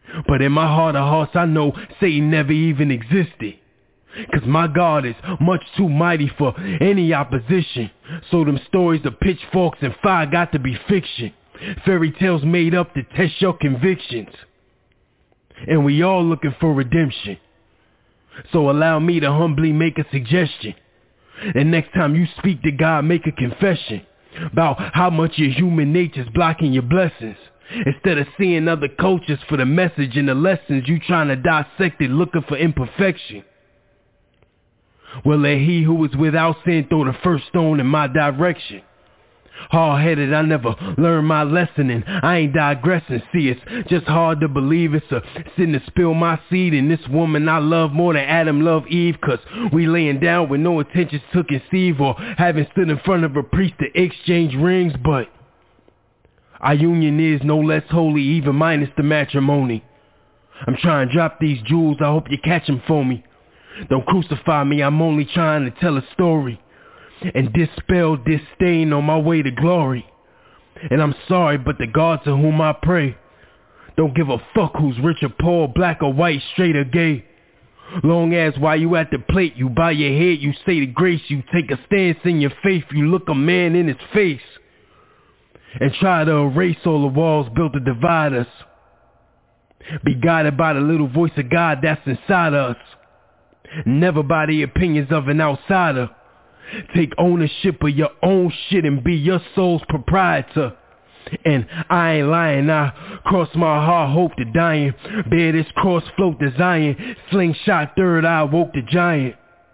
[SPEAKER 17] But in my heart of hearts I know Satan never even existed. Cause my God is much too mighty for any opposition. So them stories of pitchforks and fire got to be fiction. Fairy tales made up to test your convictions. And we all looking for redemption. So allow me to humbly make a suggestion. And next time you speak to God, make a confession about how much your human nature's blocking your blessings. Instead of seeing other cultures for the message and the lessons, you trying to dissect it looking for imperfection. Well, let he who is without sin throw the first stone in my direction. Hard-headed, I never learned my lesson, and I ain't digressing. See, it's just hard to believe it's a sin to spill my seed in this woman I love more than Adam loved Eve. Cause we laying down with no intentions to conceive, or having stood in front of a priest to exchange rings. But our union is no less holy, even minus the matrimony. I'm trying to drop these jewels, I hope you catch them for me. Don't crucify me, I'm only trying to tell a story and dispel this stain on my way to glory. And I'm sorry, but the God to whom I pray don't give a fuck who's rich or poor, black or white, straight or gay. Long as while you at the plate, you bow your head, you say the grace, you take a stance in your faith, you look a man in his face and try to erase all the walls built to divide us. Be guided by the little voice of God that's inside us, never by the opinions of an outsider. Take ownership of your own shit and be your soul's proprietor. And I ain't lying, I cross my heart, hope to dying. Bear this cross, float to Zion. Slingshot third eye, woke the giant.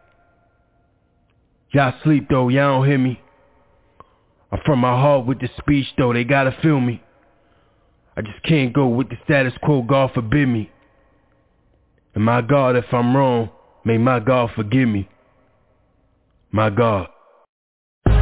[SPEAKER 17] Y'all sleep though, y'all don't hear me. I'm from my heart with the speech though, they gotta feel me. I just can't go with the status quo, God forbid me. And my God, if I'm wrong, may my God forgive me. My God.
[SPEAKER 3] Yeah,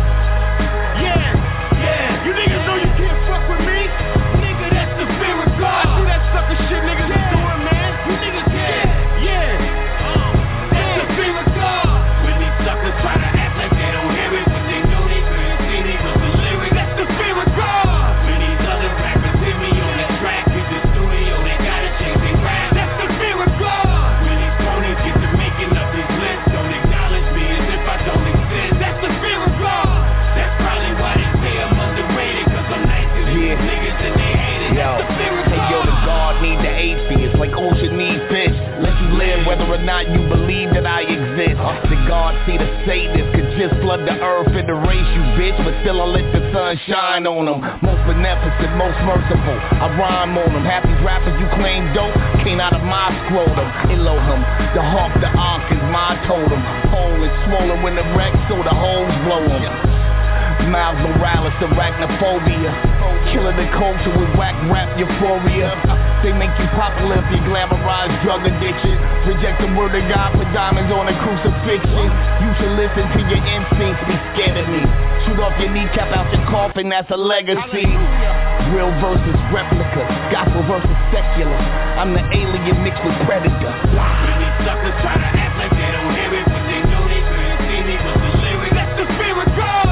[SPEAKER 3] yeah, you niggas know you can't fuck with me. Nigga, that's the fear of God. I do that sucker shit niggas is doing, man. You niggas can't. Yeah, uh, that's the fear of God. When these suckers try to act like they don't hear it, but they know they couldn't see me with the lyrics. That's the fear of God. When these other rappers hit me on the track, in the studio, they gotta change their rap. That's the fear of God. When these ponies get to making up these lists, don't acknowledge me as if I don't exist. That's the fear of God. That's probably why they say I'm underrated, cause I'm nicer than these niggas and they hate it. That's the fear of God.
[SPEAKER 18] Hey yo, the God need the atheist, like ocean need fish. Let you live whether or not you believe that I exist. The God see the Satanist could just flood the earth and erase you, bitch, but still I let the sun shine on them. Most beneficent, most merciful, I rhyme on them. Half these rappers you claim dope came out of my scrotum. Elohim, the hawk, the ark is my totem. Hole is swollen when the wreck, so the holes blow them. Miles Morales, arachnophobia. Killing the culture with whack rap euphoria. They make you popular if you glamorize drug addiction. Reject the word of God for diamonds on a crucifixion. You should listen to your instincts, be scared of me. Shoot off your kneecap out your coffin, that's a legacy. Real versus replica, gospel versus secular. I'm the alien mixed with predator.
[SPEAKER 3] When these suckers try to act like they don't hear it, but they know they couldn't see me with the lyrics. That's the fear of God.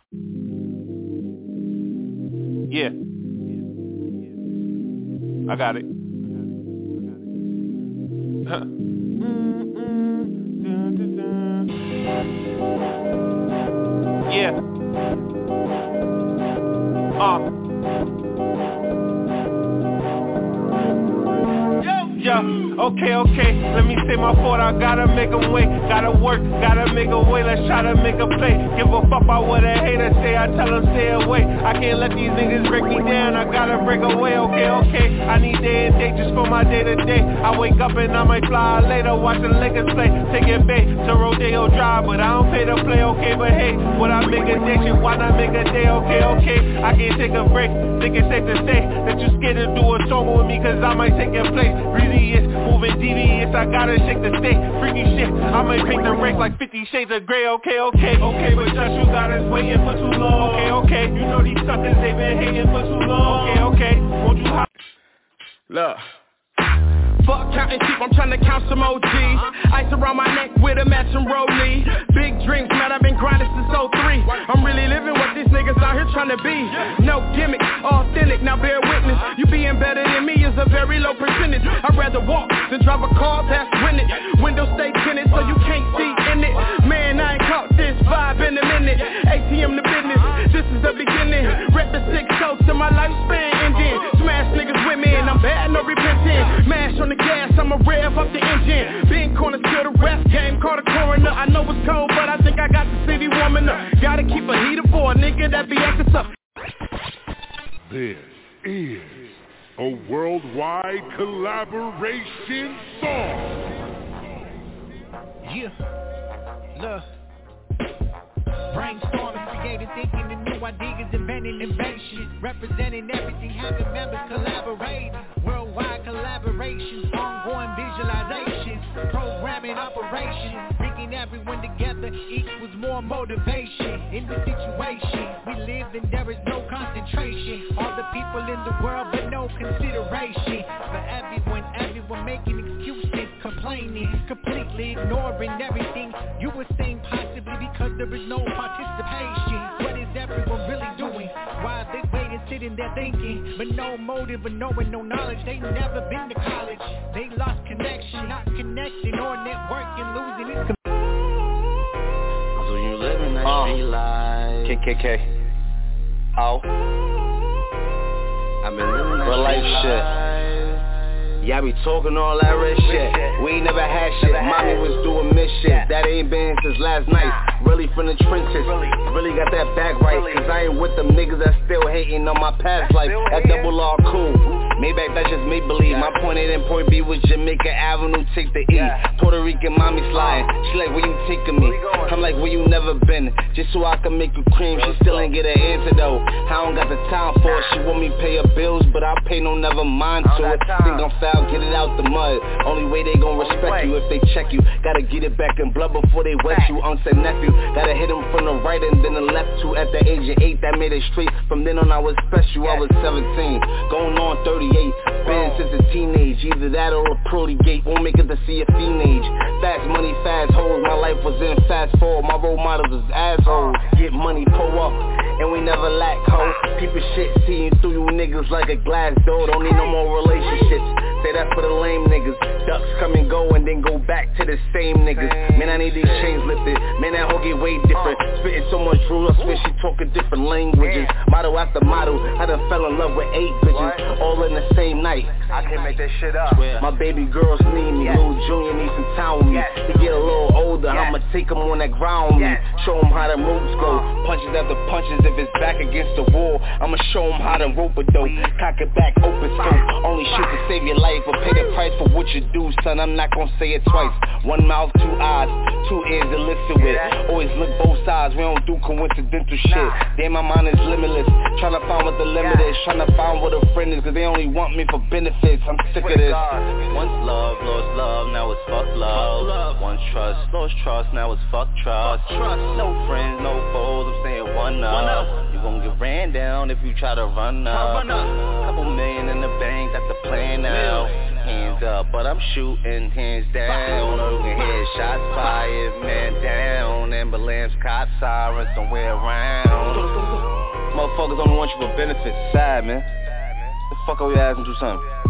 [SPEAKER 19] Yeah, I got it. Huh. Yeah. Uh. Yo. Okay, okay, let me say my fault, I gotta make them wait. Gotta work, gotta make a way, let's try to make a play. Give a fuck about what a hater say, I tell them stay away. I can't let these niggas break me down, I gotta break away. Okay, okay, I need day and day just for my day to day. I wake up and I might fly later, watch the Lakers play. Take it back to Rodeo Drive, but I don't pay to play. Okay, but hey, would I make a day shit, why not make a day? Okay, okay, I can't take a break. Think it's safe to say that you scared to do a song with me, cause I might take your place. Really is moving devious, I gotta shake the state. Freaky shit, I might paint the race like fifty shades of gray. Okay, okay, okay, but just you got us waiting for too long. Okay, okay, you know these suckers, they been hating for too long. Okay, okay, won't you hop?
[SPEAKER 6] Look. Fuck counting sheep, I'm tryna count some O Gs. Ice around my neck with a matching rollie. Big dreams, man, I've been grinding since oh three. I'm really living what these niggas out here
[SPEAKER 20] I'm trying to be. No gimmick, authentic, now bear witness. You being better than me is a very low percentage. I'd rather walk than drive a car past win it. Windows stay tinted so you can't see in it. Man, I ain't caught this vibe in a minute. A T M to business, this is the beginning. Rep the six coats to my lifespan ending. Smash niggas with me and I'm bad, no repenting. Mash on the gas, I'ma rev up the engine. Being corner to the ref game, call the coroner. I know it's cold, but I think I got the city warming up. Gotta keep a heater for a nigga that be acting up.
[SPEAKER 11] This is a worldwide collaboration song.
[SPEAKER 21] Yeah, look. Brainstorming, creative thinking, the new ideas, inventing invention. Representing everything, having members collaborating. Worldwide collaborations, ongoing visualizations. Programming operations, bringing everyone together equals more motivation. In the situation we live in, there is no concentration. All the people in the world, but no consideration. For everyone, everyone making excuses, complaining, completely ignoring everything you were saying, possibly because there is no participation. What is everyone really doing? Why are they waiting, sitting there thinking, but no motive or knowing, no knowledge? They never been to college. They lost connection, not connecting or networking, losing its.
[SPEAKER 22] So you living that uh, street life.
[SPEAKER 23] K K K. Oh.
[SPEAKER 22] I've been living that
[SPEAKER 23] real life shit. Yeah, I be talking all that red shit. We ain't never had shit. Mommy was doing mission. That ain't been since last night. Really from the trenches. Really got that back right. Cause I ain't with them niggas that still hating on my past life. That double R cool. Maybach, that's just make believe. My point A and point B was Jamaica Avenue, take the E. Puerto Rican mommy sliding. She like, where you taking me? I'm like, where you never been? Just so I can make you cream. She still ain't get an answer though. I don't got the time for it. She want me pay her bills, but I pay no never mind to it. Think I'm foul, get it out the mud. Only way they gon' respect you if they check you. Gotta get it back in blood before they wet you. Uncle said nephew. Gotta hit him from the right and then the left too. At the age of eight, that made it straight. From then on I was special. I was seventeen, going on thirty-eight. Been since a teenage, either that or a prody gate. Won't make it to see a teenage. Fast money, fast hoes. My life was in fast forward. My role models was assholes. Get money, pull up, and we never lack hoes. People shit seeing through you niggas like a glass door. Don't need no more relationships. Say that for the lame niggas. Ducks come and go and then go back to the same niggas. Man, I need these chains lifted. Man, that hoe get way different. Spitting so much rules, I swear she talking different languages. Motto after motto, I done fell in love with eight bitches, all in the same night.
[SPEAKER 22] I can't make that shit up.
[SPEAKER 23] My baby girls need me. Lil Junior needs some time with me. He get a little older, I'ma take him on that ground with me. Show him how the moves go. Punches after punches, if it's back against the wall, I'ma show him how to rope a dope. Cock it back, open scope. Only shoot to save your life, or pay the price for what you do, son. I'm not gonna say it twice. One mouth, two eyes, two ears to listen with. Always look both sides, we don't do coincidental shit. Damn, my mind is limitless. Tryna find what the limit is. Tryna find what a friend is, cause they only want me for benefits. I'm sick of this.
[SPEAKER 22] Once love, lost love, now it's fuck love. Once trust, lost trust, now it's fuck trust. No friends, no foes, I'm saying one up. You gon' get ran down if you try to run up. Couple million in the bank, that's the plan now. Hands up, but I'm shooting hands down. You can hear shots fired, man down. Ambulance, cop sirens somewhere around. Motherfuckers only want you for benefits. Sad, man. The fuck are we asking to something?